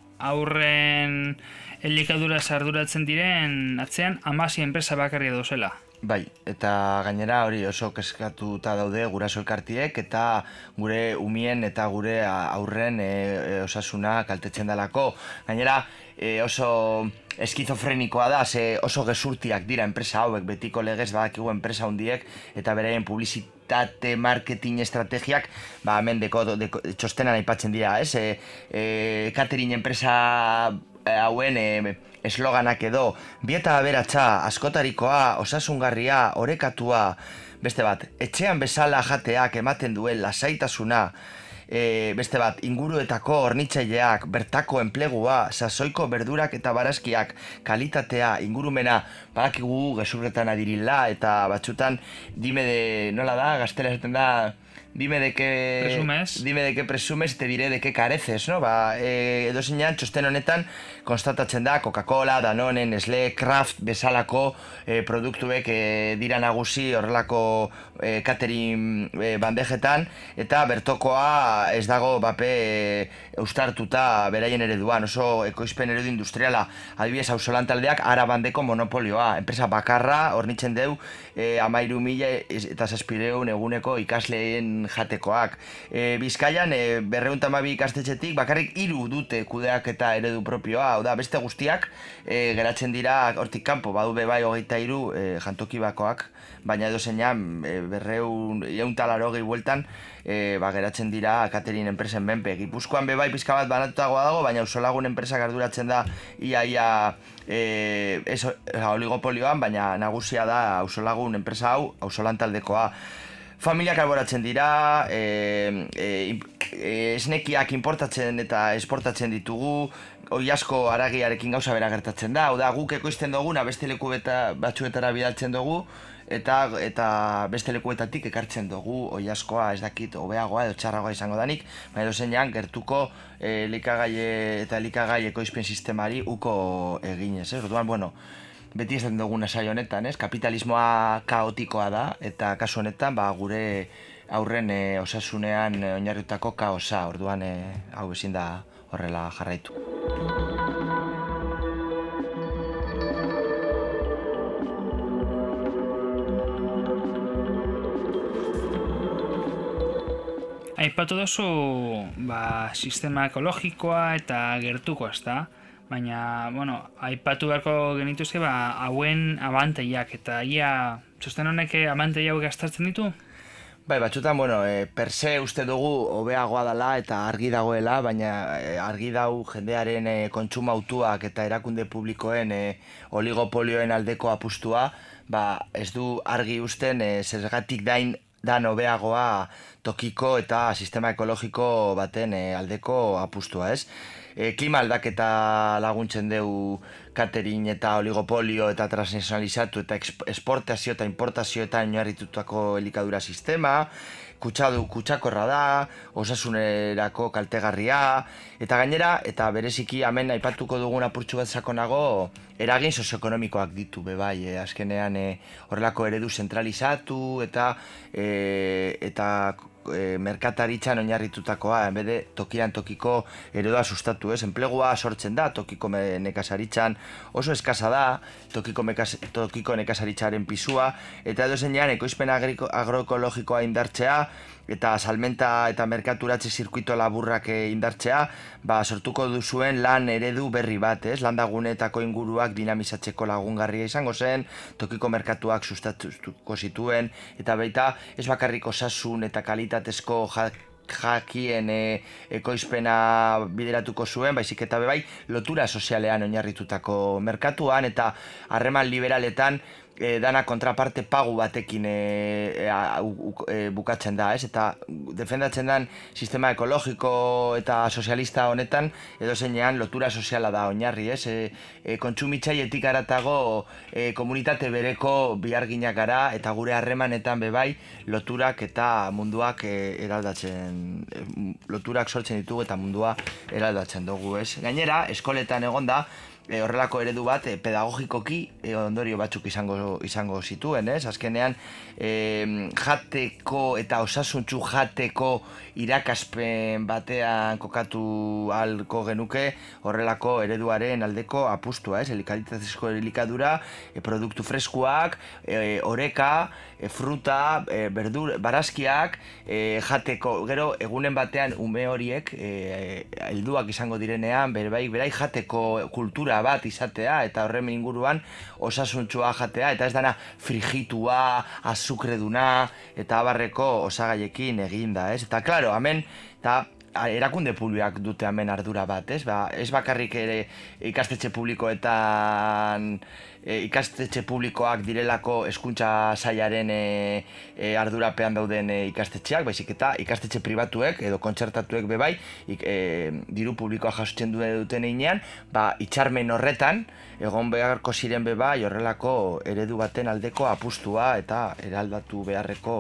aurren elikadura arduratzen diren atzean hamasei enpresa bakarri dozela. Bai, eta gainera hori oso kezkatuta daude guraso elkartiek eta gure umien eta gure aurren e, e, osasuna kaltetzen dalako. Gainera e, oso eskizofrenikoa da, ze oso gezurtiak dira enpresa hauek, betiko legez badakigu enpresa hundiek eta beraien publizitate marketing estrategiak, ba, hemen deko, deko, txostenan aipatzen dira, ez? E, e, catering enpresa hauen e, esloganak edo, bieta aberatsa, askotarikoa, osasungarria, orekatua, beste bat, etxean bezala jateak ematen duen lasaitasuna, e, beste bat, inguruetako hornitzaileak, bertako enplegua, sasoiko berdurak eta barazkiak, kalitatea, ingurumena, badakigu gezurretan adirila, eta batzutan, dime de, nola da, gaztela esaten da, dime de que presumes, dime de que presumes, te diré de que careces, no? Ba, e, edo zeinan, txosten honetan konstatatzen da Coca-Cola, Danone, Nestlé, Kraft bezalako e, produktuek e, dira nagusi horrelako e, catering e, bandejetan, eta bertokoa ez dago bape e, eustartuta beraien ereduan, oso ekoizpen eredu industriala, adibidez auzolan taldeak arabandeko monopolioa, enpresa bakarra hornitzen deu e, amairu mila eta zazpireun eguneko ikasleen jatekoak. E, Bizkaian e, berreun tamabi ikastetxetik bakarrik hiru dute kudeak eta eredu propioa, hau da, beste guztiak e, geratzen dira hortik kanpo, badu bebai hogeita hiru e, jantoki bakoak, baina edo zeinan e, berreun, eun talaro gehi bueltan e, ba, geratzen dira catering enpresen menpe. Gipuzkoan bebai pizka bat banatutagoa dago, baina auzolagun enpresak arduratzen da ia ia e, ez, oligopolioan, baina nagusia da auzolagun enpresa hau, auzolan taldekoa. Familiak alboratzen dira, e, e, e, esnekiak importatzen eta esportatzen ditugu, hoi asko haragiarekin gauza bera gertatzen da, hau da, guk ekoizten duguna beste leku eta batzuetara bidaltzen dugu, eta eta beste lekuetatik ekartzen dugu hoi askoa, ez dakit, hobeagoa edo txarragoa izango danik, baina edo zeinan gertuko e, elikagai eta elikagai ekoizpen sistemari uko eginez, ez? Orduan, bueno, beti esaten dugun saio honetan, ez? Kapitalismoa kaotikoa da, eta kasu honetan, ba, gure aurren e, osasunean e, oinarritutako kaosa, orduan e, hau ezin da horrela jarraitu. Aipatu duzu ba, sistema ekologikoa eta gertuko, ezta? baina, bueno, aipatu beharko genituzke, ba, hauen abanteiak, eta ia, txosten honek abanteia hauek aztertzen ditu? Bai, batzutan, bueno, e, per se uste dugu hobeagoa dela eta argi dagoela, baina e, argi dau jendearen e, kontsuma autuak eta erakunde publikoen e, oligopolioen aldeko apustua, ba, ez du argi usten e, zergatik dain dan hobeagoa tokiko eta sistema ekologiko baten e, aldeko apustua, ez? E, klima aldaketa laguntzen deu catering eta oligopolio eta transnacionalizatu eta esportazio eta importazioetan oinarritutako elikadura sistema, kutsadu kutsakorra da, osasunerako kaltegarria, eta gainera, eta bereziki hemen aipatuko dugun apurtxu bat sakonago, eragin sozioekonomikoak ditu be bai, eh? Azkenean eh, horrelako eredu zentralizatu eta eh, eta e, merkataritzan oinarritutakoa, enbede tokian tokiko eredua sustatu, ez? Enplegua sortzen da tokiko nekazaritzan, oso eskasa da tokiko, mekaz, tokiko nekazaritzaren pisua, eta edo zeinean ekoizpen agroekologikoa indartzea, eta salmenta eta merkaturatze zirkuito laburrak indartzea, ba, sortuko duzuen lan eredu berri bat, ez? Landagunetako inguruak dinamizatzeko lagungarria izango zen, tokiko merkatuak sustatuko zituen, eta baita ez bakarrik osasun eta kalitatezko jak jakien e, ekoizpena bideratuko zuen, baizik eta bebai lotura sozialean oinarritutako merkatuan eta harreman liberaletan e, dana kontraparte pagu batekin e, e, e, bukatzen da, ez? Eta defendatzen den sistema ekologiko eta sozialista honetan edo zeinean lotura soziala da oinarri, ez? E, e, kontsumitzailetik haratago e, komunitate bereko biharginak gara eta gure harremanetan bebai loturak eta munduak e, eraldatzen loturak sortzen ditugu eta mundua eraldatzen dugu, ez? Gainera, eskoletan egonda e, horrelako eredu bat e, pedagogikoki e, ondorio batzuk izango izango zituen, ez? Azkenean e, jateko eta osasuntsu jateko irakaspen batean kokatu halko genuke horrelako ereduaren aldeko apustua, ez? Kalitatezko elikadura, e, produktu freskuak, e, oreka, e, fruta, e, berdur, barazkiak, e, jateko, gero egunen batean ume horiek e, helduak izango direnean, berai, berai jateko kultura bat izatea eta horren inguruan osasuntsua jatea eta ez dana frigitua, azukreduna eta abarreko osagaiekin eginda, ez? Eta claro, hemen eta erakunde publikoak dute hemen ardura bat, ez? Ba, ez bakarrik ere ikastetxe publikoetan e, ikastetxe publikoak direlako hezkuntza sailaren e, e, ardurapean dauden e, ikastetxeak, baizik eta ikastetxe pribatuek edo kontzertatuek bebai ik, e, diru publikoa jasotzen duten einean, ba, hitzarmen horretan egon beharko ziren bebai horrelako eredu baten aldeko apustua eta eraldatu beharreko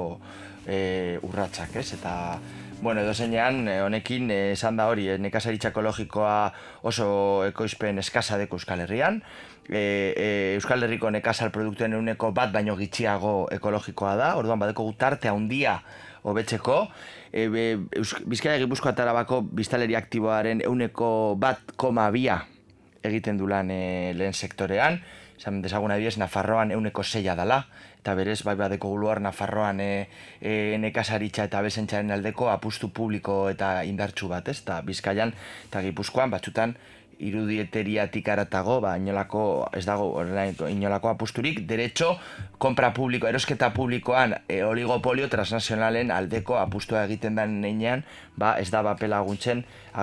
e, urratsak, ez? Eta bueno, edo zeinean, honekin esan da hori, nekazaritza ekologikoa oso ekoizpen eskasa deko Euskal Herrian. E, e, Euskal Herriko nekazal produktuen euneko bat baino gitxiago ekologikoa da, orduan badeko gutarte handia hobetzeko. E, e, Bizkaia Gipuzkoa eta Arabako biztanleri aktiboaren euneko bat koma bia egiten du lan e, lehen sektorean. Esan dezagun adibidez, Nafarroan euneko seia dela, eta berez, bai badeko guluar Nafarroan e, e, nekazaritza eta bezentzaren aldeko apustu publiko eta indartsu bat, ez? Eta Bizkaian eta Gipuzkoan batzutan irudieteriatik aratago, ba, inolako, ez dago, inolako apusturik, derecho, konpra publiko, erosketa publikoan e, oligopolio transnazionalen aldeko apustua egiten den neinean, ba, ez da bapela laguntzen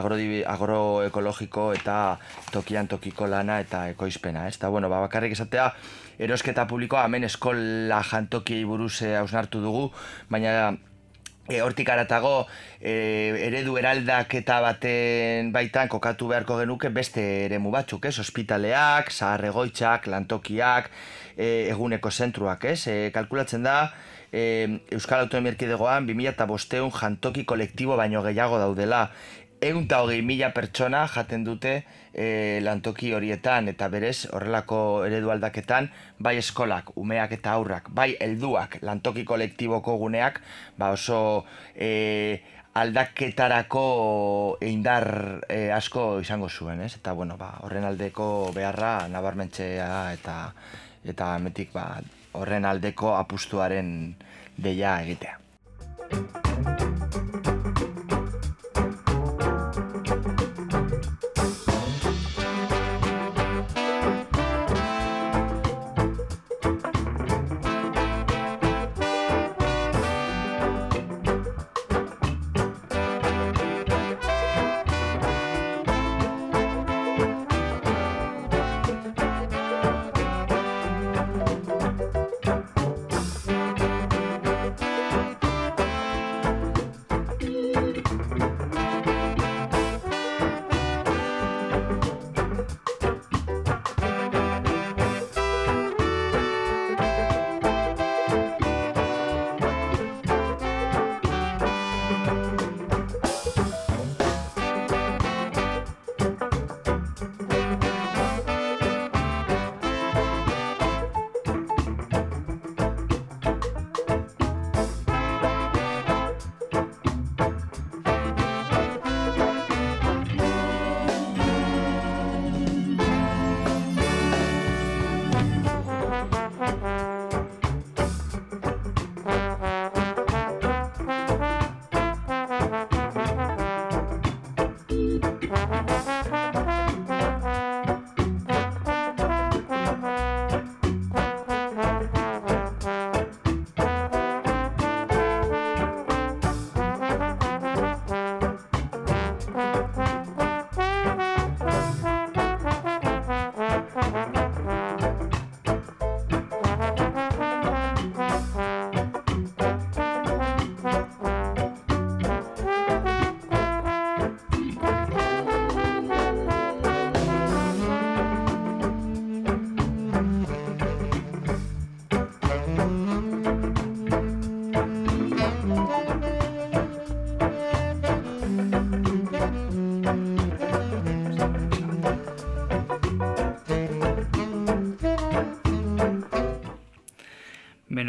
agroekologiko eta tokian tokiko lana eta ekoizpena, ez? Eta, bueno, ba, bakarrik esatea, erosketa publikoa hemen eskola jantokiei buruz hausnartu dugu, baina E, hortik aratago e, eredu eraldaketa baten baitan kokatu beharko genuke beste eremu batzuk, ez? Ospitaleak, zahar-egoitzak, lantokiak, e, eguneko zentruak, ez? E, kalkulatzen da e, Euskal Autonomia Erkidegoan bi mila bostehun jantoki kolektibo baino gehiago daudela. Ehun eta hogei mila pertsona jaten dute e, lantoki horietan eta berez horrelako eredu aldaketan bai eskolak, umeak eta aurrak, bai helduak lantoki kolektiboko guneak ba oso e, aldaketarako indar e, asko izango zuen, ez? Eta bueno, ba, horren aldeko beharra nabarmentzea eta eta hemetik ba, horren aldeko apustuaren deia egitea.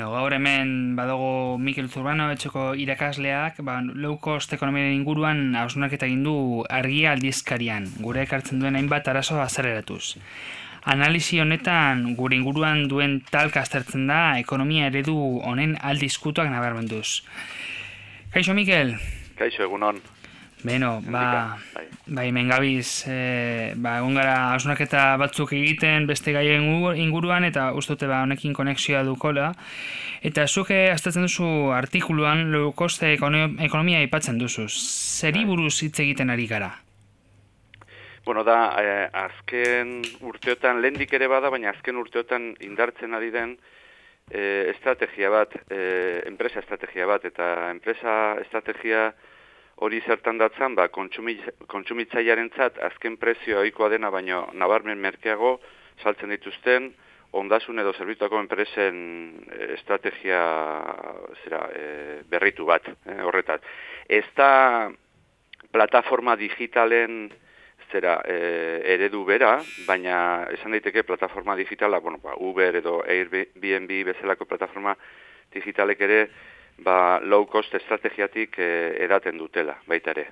Bueno, gaur hemen badago Mikel Zurbano etxeko irakasleak, ba, low cost ekonomiaren inguruan hausnarketa egin du Argia aldizkarian, gure ekartzen duen hainbat arazo azareratuz. Analisi honetan gure inguruan duen talka aztertzen da ekonomia eredu honen aldizkutuak nabarmenduz. Kaixo, Mikel? Kaixo, egunon. Beno, ba, bai, mengabiz, e, ba, egon gara hausnarketa batzuk egiten beste gaien inguruan, eta uste ba, honekin konexioa dukola. Eta zuke aztertzen duzu artikuluan low cost ekonomia aipatzen duzu. Zeri buruz hitz egiten ari gara? Bueno, da, eh, azken urteotan, lehendik ere bada, baina azken urteotan indartzen ari den eh, estrategia bat, eh, enpresa estrategia bat, eta enpresa estrategia hori zertan datzan, ba, kontsumitzailearentzat azken prezio ohikoa dena, baino nabarmen merkeago saltzen dituzten ondasun edo zerbituako enpresen estrategia zera, e, berritu bat, e, horretat. Ez da plataforma digitalen zera, e, eredu bera, baina esan daiteke plataforma digitala, bueno, ba, Uber edo Airbnb bezalako plataforma digitalek ere ba, low cost estrategiatik eh, edaten dutela, baita ere.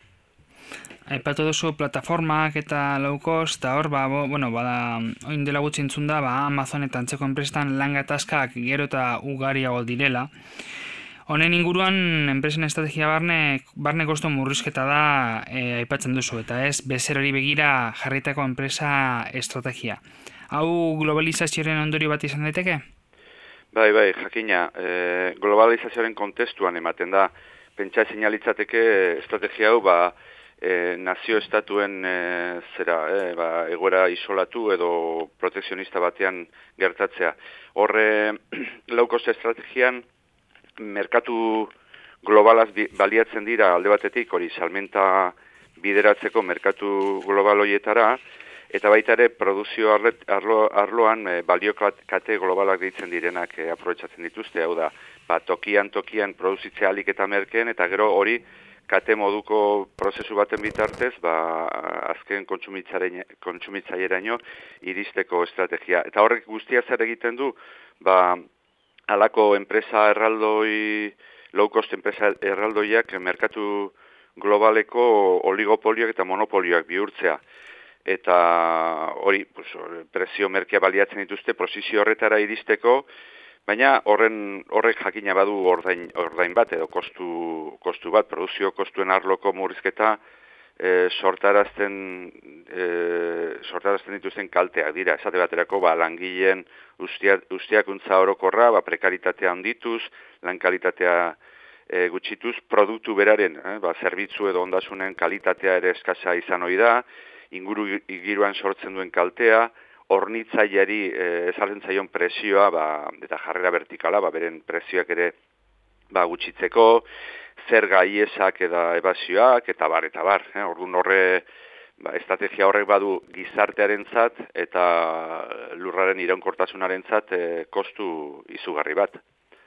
Aipatu duzu plataformak eta low cost, eta hor, ba, bo, bueno, bada, oin dela gutxi entzun da, ba, Amazon eta antzeko enpresetan lan gatazkak gero eta ugariago direla. Honen inguruan, enpresen estrategia barne, barne kostu murrizketa da e, aipatzen duzu, eta ez bezerori begira jarritako enpresa estrategia. Hau globalizazioaren ondorio bat izan daiteke? Bai, bai, jakina, e, globalizazioaren kontestuan ematen da, pentsa ezin litzateke estrategia hau, ba, e, nazio estatuen e, zera, e, ba, egoera isolatu edo protekzionista batean gertatzea. Horre, low cost estrategian, merkatu globalaz baliatzen dira alde batetik, hori salmenta bideratzeko merkatu global horietara, eta baita ere, produzio arlo, arloan e, balio kate globalak deitzen direnak e, aprobetxatzen dituzte, hau da, ba, tokian, tokian produzitzea alik eta merkeen, eta gero hori kate moduko prozesu baten bitartez, ba, azken kontsumitzaileraino iristeko estrategia. Eta horrek guztia zer egiten du, ba, halako enpresa erraldoi, low cost enpresa erraldoiak merkatu globaleko oligopolioak eta monopolioak bihurtzea. Eta hori, pues, prezio merkea baliatzen dituzte posizio horretara iristeko, baina horren horrek jakina badu ordain, ordain bat edo kostu, kostu bat, produzio kostuen arloko murrizketa e, sortarazten, e, sortarazten dituzten kalteak dira. Esate baterako, ba, langileen ustia, ustiakuntza orokorra, ba, prekaritatea handituz, lan kalitatea e, gutxituz, produktu beraren, eh, ba, zerbitzu edo ondasunen kalitatea ere eskasa izan ohi da, inguru giroan sortzen duen kaltea, hornitzaileari e, ezartzen zaion presioa, ba, eta jarrera vertikala, ba, beren presioak ere ba, gutxitzeko, zerga iesak eta ebasioak, eta bar, eta bar. Eh? Orduan horre, ba, estrategia horrek badu gizartearentzat eta lurraren iraunkortasunarentzat e, kostu izugarri bat.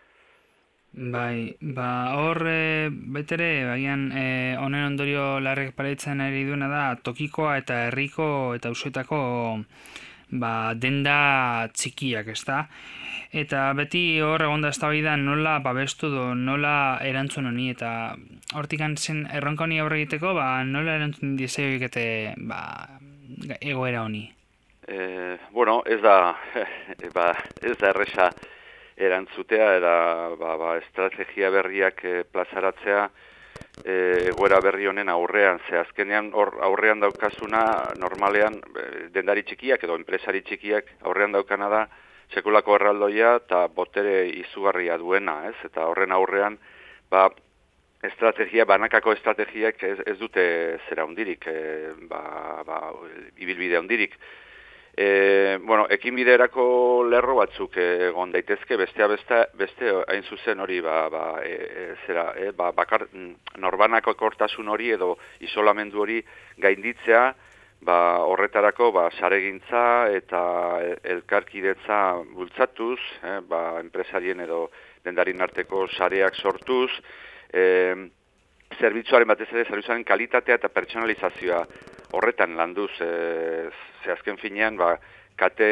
Bai, ba, hor, e, betere, bagian, e, honen ondorio larrek paretzen ari duena da, tokikoa eta herriko eta auzoetako ba, denda txikiak, ezta? Eta beti hor egonda eztabaida nola babestu do, nola erantzun honi, eta hortikan zen erronka honi aurre egiteko, ba, nola erantzun dizeikete ba, egoera honi? E, bueno, ez da, ba, ez da erresa erantzutea, eta ba, ba, estrategia berriak e, plazaratzea e, egoera berri honen aurrean. Ze azkenean hor aurrean daukazuna normalean e, dendari txikiak edo enpresari txikiak aurrean daukana da sekulako erraldoia eta botere izugarria duena, ez? Eta horren aurrean ba, estrategia, banakako estrategiak ez, ez dute zera hundirik, e, ba, ba, ibilbide hundirik. E, bueno, ekinbiderako lerro batzuk egon daitezke, bestea beste, beste hain zuzen hori ba, ba, e, e, zera, e, ba, bakar, norbanako kortasun hori edo isolamendu hori gainditzea, ba, horretarako ba, saregintza eta elkarkidetza bultzatuz, eh, ba, enpresarien edo dendarin arteko sareak sortuz, e, zerbitzuaren batez ere zerbitzuaren kalitatea eta pertsonalizazioa horretan landuz, e, ze azken finean, ba, kate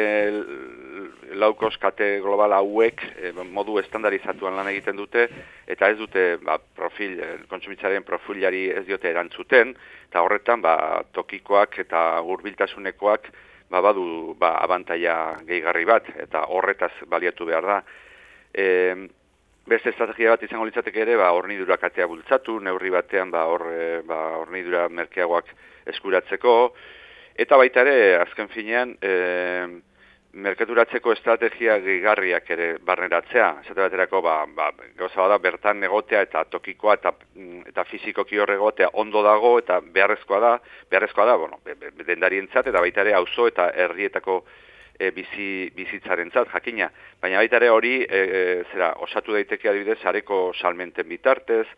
laukos, kate global hauek e, modu estandarizatuan lan egiten dute, eta ez dute ba, profil, kontsumitzaren profilari ez diote erantzuten, eta horretan ba, tokikoak eta hurbiltasunekoak ba, badu ba, abantaia gehigarri bat, eta horretaz baliatu behar da. E, beste estrategia bat izango litzateke ere, ba, hornidura katea bultzatu, neurri batean ba, hor, e, ba, hornidura merkeagoak eskuratzeko, eta baita ere, azken finean, e, merkaturatzeko estrategia gehigarriak ere barneratzea. Esate baterako, ba, ba, gauza bada, bertan egotea eta tokikoa eta, eta fizikoki hor egotea ondo dago eta beharrezkoa da, beharrezkoa da, bueno, dendarientzat eta baita ere auzo eta herrietako e, bizi, bizitzarentzat jakina. Baina baita ere hori, e, e, zera, osatu daiteke adibidez, sareko salmenten bitartez,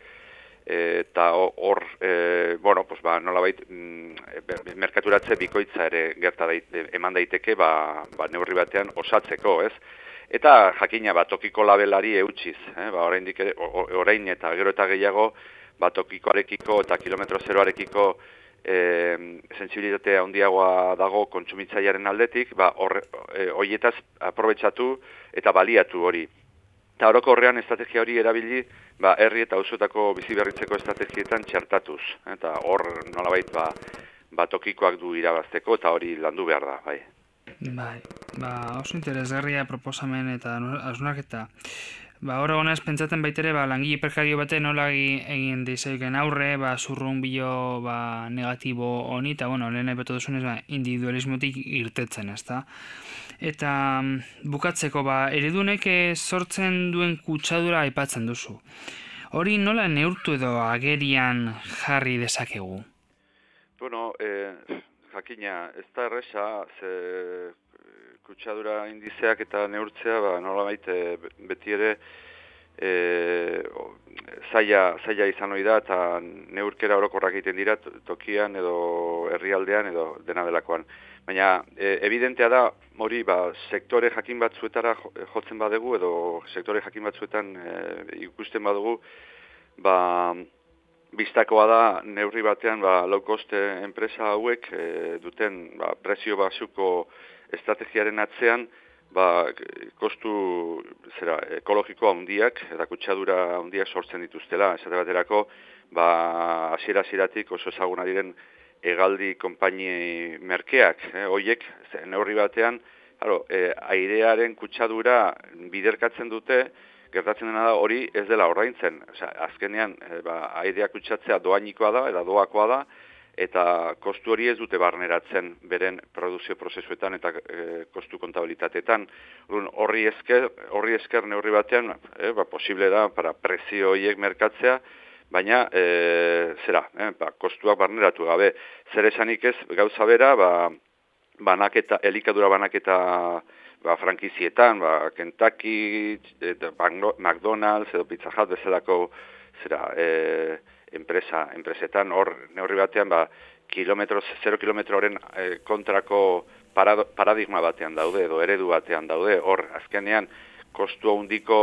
eta hor, e, bueno, pues ba, nolabait, mm, merkaturatze bikoitza ere gerta daite, eman daiteke, ba, ba, neurri batean osatzeko, ez? Eta jakina, ba, tokiko labelari eutxiz, eh? Ba, oraindik ere, orain eta gero eta gehiago, ba, tokikoarekiko eta kilometro zeroarekiko e, sentsibilitate handiagoa dago kontsumitzailearen aldetik, ba, hor, e, horietaz aprobetxatu eta baliatu hori. Eta orokorrean estrategia hori erabili, ba, herri eta auzoetako bizi berritzeko estrategietan txertatuz. Eta hor nolabait ba, ba tokikoak du irabazteko eta hori landu behar da, bai. Bai, ba, oso interesgarria proposamen eta hausnarketa. Ba, hor honez pentsatzen baitere, ba, langile prekario bate nola egin dizaiken aurre, ba, zurrun bilo ba, negatibo honi, eta bueno, lehen aipatu duzunez, ba, individualismotik irtetzen, ezta? Eta bukatzeko, ba, eredunek sortzen duen kutsadura aipatzen duzu. Hori nola neurtu edo agerian jarri dezakegu? Bueno, eh, jakina, ez da erresa, ze kutsadura indizeak eta neurtzea, ba, nola baita beti ere e, zaila, zaila izan hori da, eta neurkera orokorrak egiten dira tokian edo herrialdean edo dena delakoan. Baina e, evidentea da, hori ba, sektore jakin batzuetara jotzen badegu edo sektore jakin batzuetan e, ikusten badugu, ba, biztakoa da neurri batean ba, low cost enpresa hauek e, duten ba, prezio basuko estrategiaren atzean ba, kostu zera, ekologiko handiak eta kutsadura handiak sortzen dituztela. Esate baterako, ba, hasiera-hasieratik oso ezaguna diren hegaldi konpaini merkeak, eh, hoiek, neurri batean, claro, eh, airearen kutsadura biderkatzen dute, gertatzen dena da hori ez dela ordaintzen. Osea, azkenean, eh, ba, airea kutsatzea doainikoa da, eta doakoa da, eta kostu hori ez dute barneratzen beren produkzio prozesuetan eta e, kostu kontabilitateetan. Horri esker, horri esker neurri batean, e, ba, posible da para prezio horiek merkatzea, baina e, zera, e, ba, kostuak barneratu gabe. Zer esanik ez, gauza bera, ba, banaketa, elikadura banaketa ba, frankizietan, ba, Kentucky, eta McDonald's edo Pizza Hut bezalako zera, e, enpresa, enpresetan, hor neurri batean, ba, kilometro, zero kilometroren e, kontrako parado, paradigma batean daude, edo eredu batean daude, hor, azkenean, kostu handiko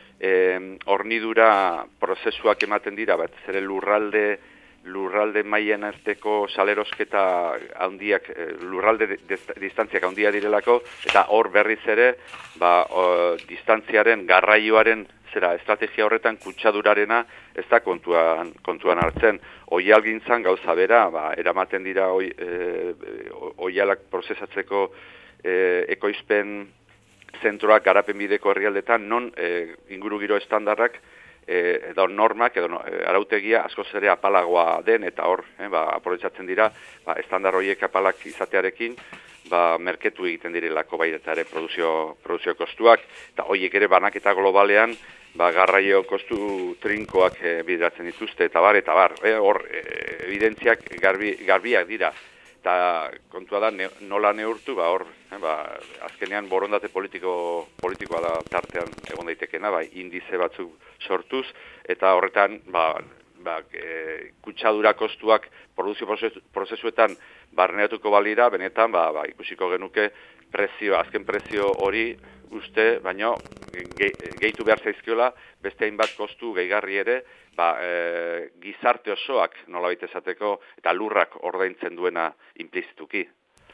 e, hornidura prozesuak ematen dira, bat zere lurralde, lurralde mailen arteko salerosketa handiak, e, lurralde distantziak handia direlako, eta hor berriz ere, ba, o, distantziaren, garraioaren, zera, estrategia horretan kutsadurarena ez da kontuan, kontuan hartzen. Oialgintzan gauza bera, ba, eramaten dira oi, e, oialak prozesatzeko e, ekoizpen zentroak garapen bideko herrialdetan, non e, ingurugiro estandarrak e, edo normak edo no, e, arautegia askoz ere apalagoa den, eta hor, e, ba, aprobetxatzen dira, ba, estandar horiek apalak izatearekin, ba, merketu egiten direlako bai eta ere produzio, produzio kostuak, eta horiek ere banaketa globalean, ba, garraio kostu trinkoak e, bideratzen dituzte, eta bar, eta bar, e, hor, e, evidentziak garbi, garbiak dira, eta kontua da ne, nola neurtu, ba, hor, e, ba, azkenean borondate politiko, politikoa da tartean egon daitekena, ba, indize batzuk sortuz, eta horretan, ba, ba, e, kutsadura kostuak produzio prozesuetan barneratuko balira, benetan, ba, ba, ikusiko genuke prezio, azken prezio hori uste, baino ge, gehitu behar zaizkiola beste hainbat kostu gehigarri ere, ba, e, gizarte osoak nolabait esateko eta lurrak ordaintzen duena implizituki.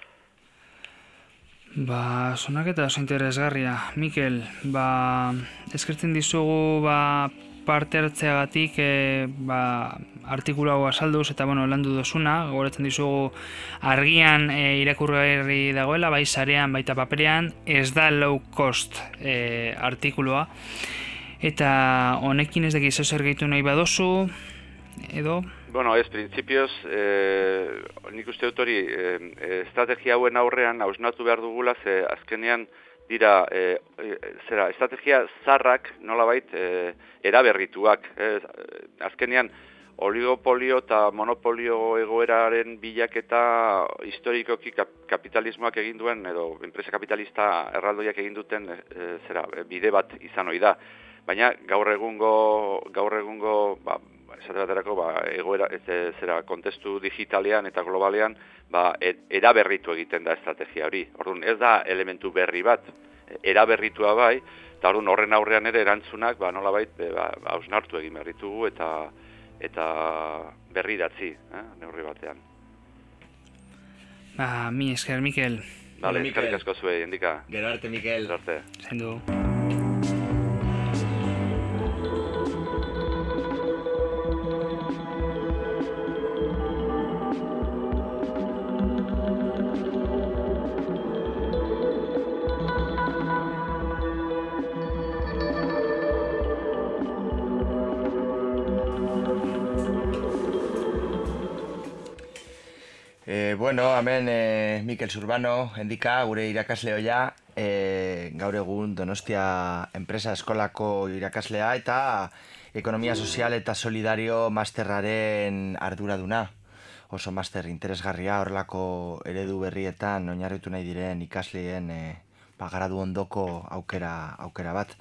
Ba, sonak eta oso interesgarria. Mikel, ba, eskertzen dizugu ba, parte hartzeagatik e, ba, artikulu hau azalduz eta bueno, landu dozuna, gogoratzen dizugu argian e, irakurri dagoela, bai sarean, baita paperean, ez da low cost e, artikulua. Eta honekin ez dakiz zer gehitu nahi badozu, edo? Bueno, ez, printzipioz, eh, nik uste dut hori, eh, estrategia hauen aurrean hausnatu behar dugula, ze azkenean dira, eh, zera, estrategia zarrak nolabait eh, eraberrituak. Eh, azkenean, oligopolio eta monopolio egoeraren bilaketa historikoki kap kapitalismoak egin duen, edo enpresa kapitalista erraldoiak egin duten eh, zera, bide bat izan ohi da. Baina gaur egungo, gaur egungo, ba, esate baterako, ba, egoera, ez, zera, kontestu digitalean eta globalean, ba, eraberritu egiten da estrategia hori. Orduan, ez da elementu berri bat, eraberritua bai, eta orduan horren aurrean ere erantzunak, ba, nolabait, ba, hausnartu egin behar ditugu eta eta berri datzi, eh, neurri batean. Ba, mi esker, Mikel. Bale, eskerrik asko zuei, Endika. Gero arte, Mikel. Gero arte. Zendu. Eh, bueno, hemen eh, Mikel Zurbano, Endika, gure irakasle hoia, eh, gaur egun Donostia enpresa eskolako irakaslea eta ekonomia sozial eta solidario masterraren arduraduna. Oso master interesgarria, horrelako eredu berrietan oinarritu nahi diren ikasleen eh, pagaradu ondoko aukera, aukera bat.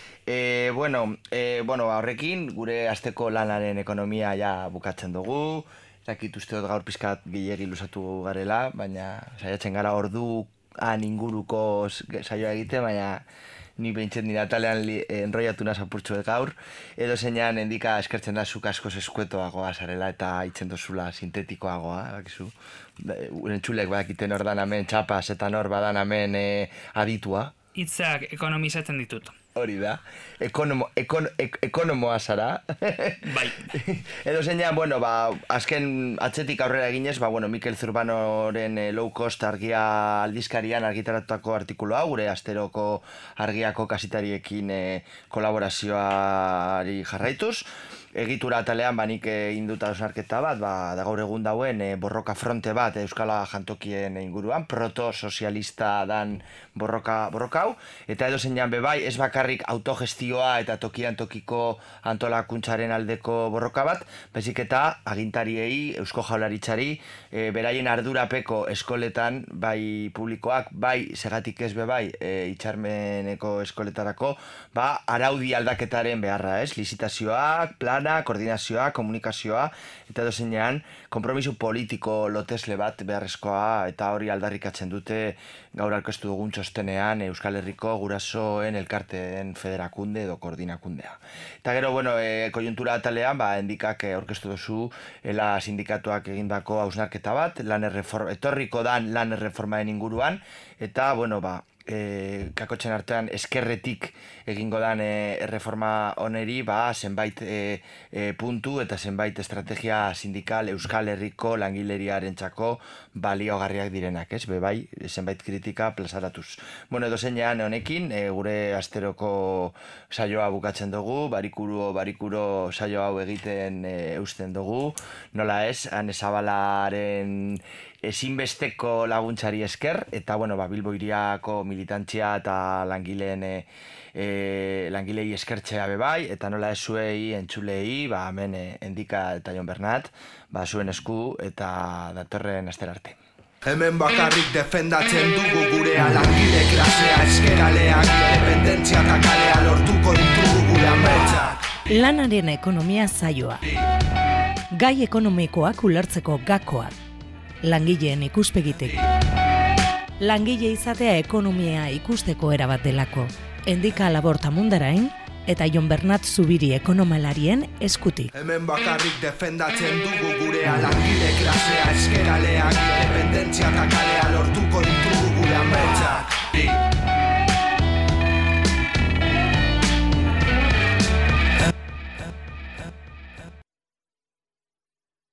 E, bueno, e, bueno, horrekin gure asteko lanaren ekonomia ja bukatzen dugu. Zakit uste dut gaur pizkat gilegi luzatu garela, baina saiatzen gara orduan inguruko saioa egite, baina ni behintzen dira talean enroiatu naz apurtxo gaur. Edo zeinan Endika eskertzen da zuk askoz eskuetoagoa zarela eta hitzen dozula sintetikoagoa, bakizu. Entzulek badakiten ordan hemen txapas eta nor badan hemen e, aditua. Hitzak ekonomizatzen ditut. Hori da, ekonomo, ekon, ek, ekonomoa zara. Bai. Edo zeinan, bueno, ba, azken atzetik aurrera eginez, ba, bueno, Mikel Zurbanoren eh, low cost argia aldizkarian argitaratutako artikuloa, gure asteroko argiako kasitariekin eh, kolaborazioari jarraituz. Egitura atalean banik egin dut hausnarketa bat, ba, da gaur egun dauen e, borroka fronte bat Euskala jantokien inguruan, proto-sozialista dan borroka, borroka hau, eta edo zeinan bebai, ez bakarrik autogestioa eta tokian tokiko antolakuntzaren aldeko borroka bat, bezik eta agintariei, Eusko Jaurlaritzari, e, beraien ardurapeko eskoletan, bai publikoak, bai segatik ez bebai, e, itxarmeneko eskoletarako, ba, araudi aldaketaren beharra, ez? Lizitazioak, plan, koordinazioa, komunikazioa, eta dozenean, konpromiso politiko lotesle bat beharrezkoa, eta hori aldarrikatzen dute gaur aurkeztu dugun txostenean Euskal Herriko gurasoen elkarteen federakunde edo koordinakundea. Eta gero, bueno, e, koiuntura atalean, ba, Endikak aurkeztu duzu ela sindikatuak egindako hausnarketa bat, lan erreforma, etorriko dan lan erreformaren inguruan, eta, bueno, ba, E, kakotxen artean eskerretik egingo dan e, erreforma oneri ba, zenbait e, e, puntu eta zenbait estrategia sindikal Euskal Herriko langileriaren txako baliogarriak direnak, ez? Bebai, zenbait kritika plazaratuz. Bueno, edo zeinean honekin, e, gure asteroko saioa bukatzen dugu, barikuro, barikuro saio hau egiten e, eusten dugu, nola ez, Ane Zabalaren ezinbesteko laguntzari esker, eta bueno, ba, Bilbo hiriako militantzia eta langileen e, e, langilei eskertzea bebai, eta nola ez zuei, entzulei, ba, hemen e, Endika eta Jon Bernat, ba, zuen esku eta datorren astera arte. Hemen bakarrik defendatzen dugu gurea, langile klasea eskeraleak, independentzia eta kalea lortuko ditugu gure ametsak. Lanaren ekonomia saioa. Gai ekonomikoak ulertzeko gakoak. Langileen ikuspegitik. Langile izatea ekonomia ikusteko erabat delako. Endika Laborta Mundarain, eta Jon Bernat Zubiri ekonomalarien eskutik. Hemen bakarrik defendatzen dugu gurea, langile klasea, eskeraleak, independentzia eta kalea lortuko ditu.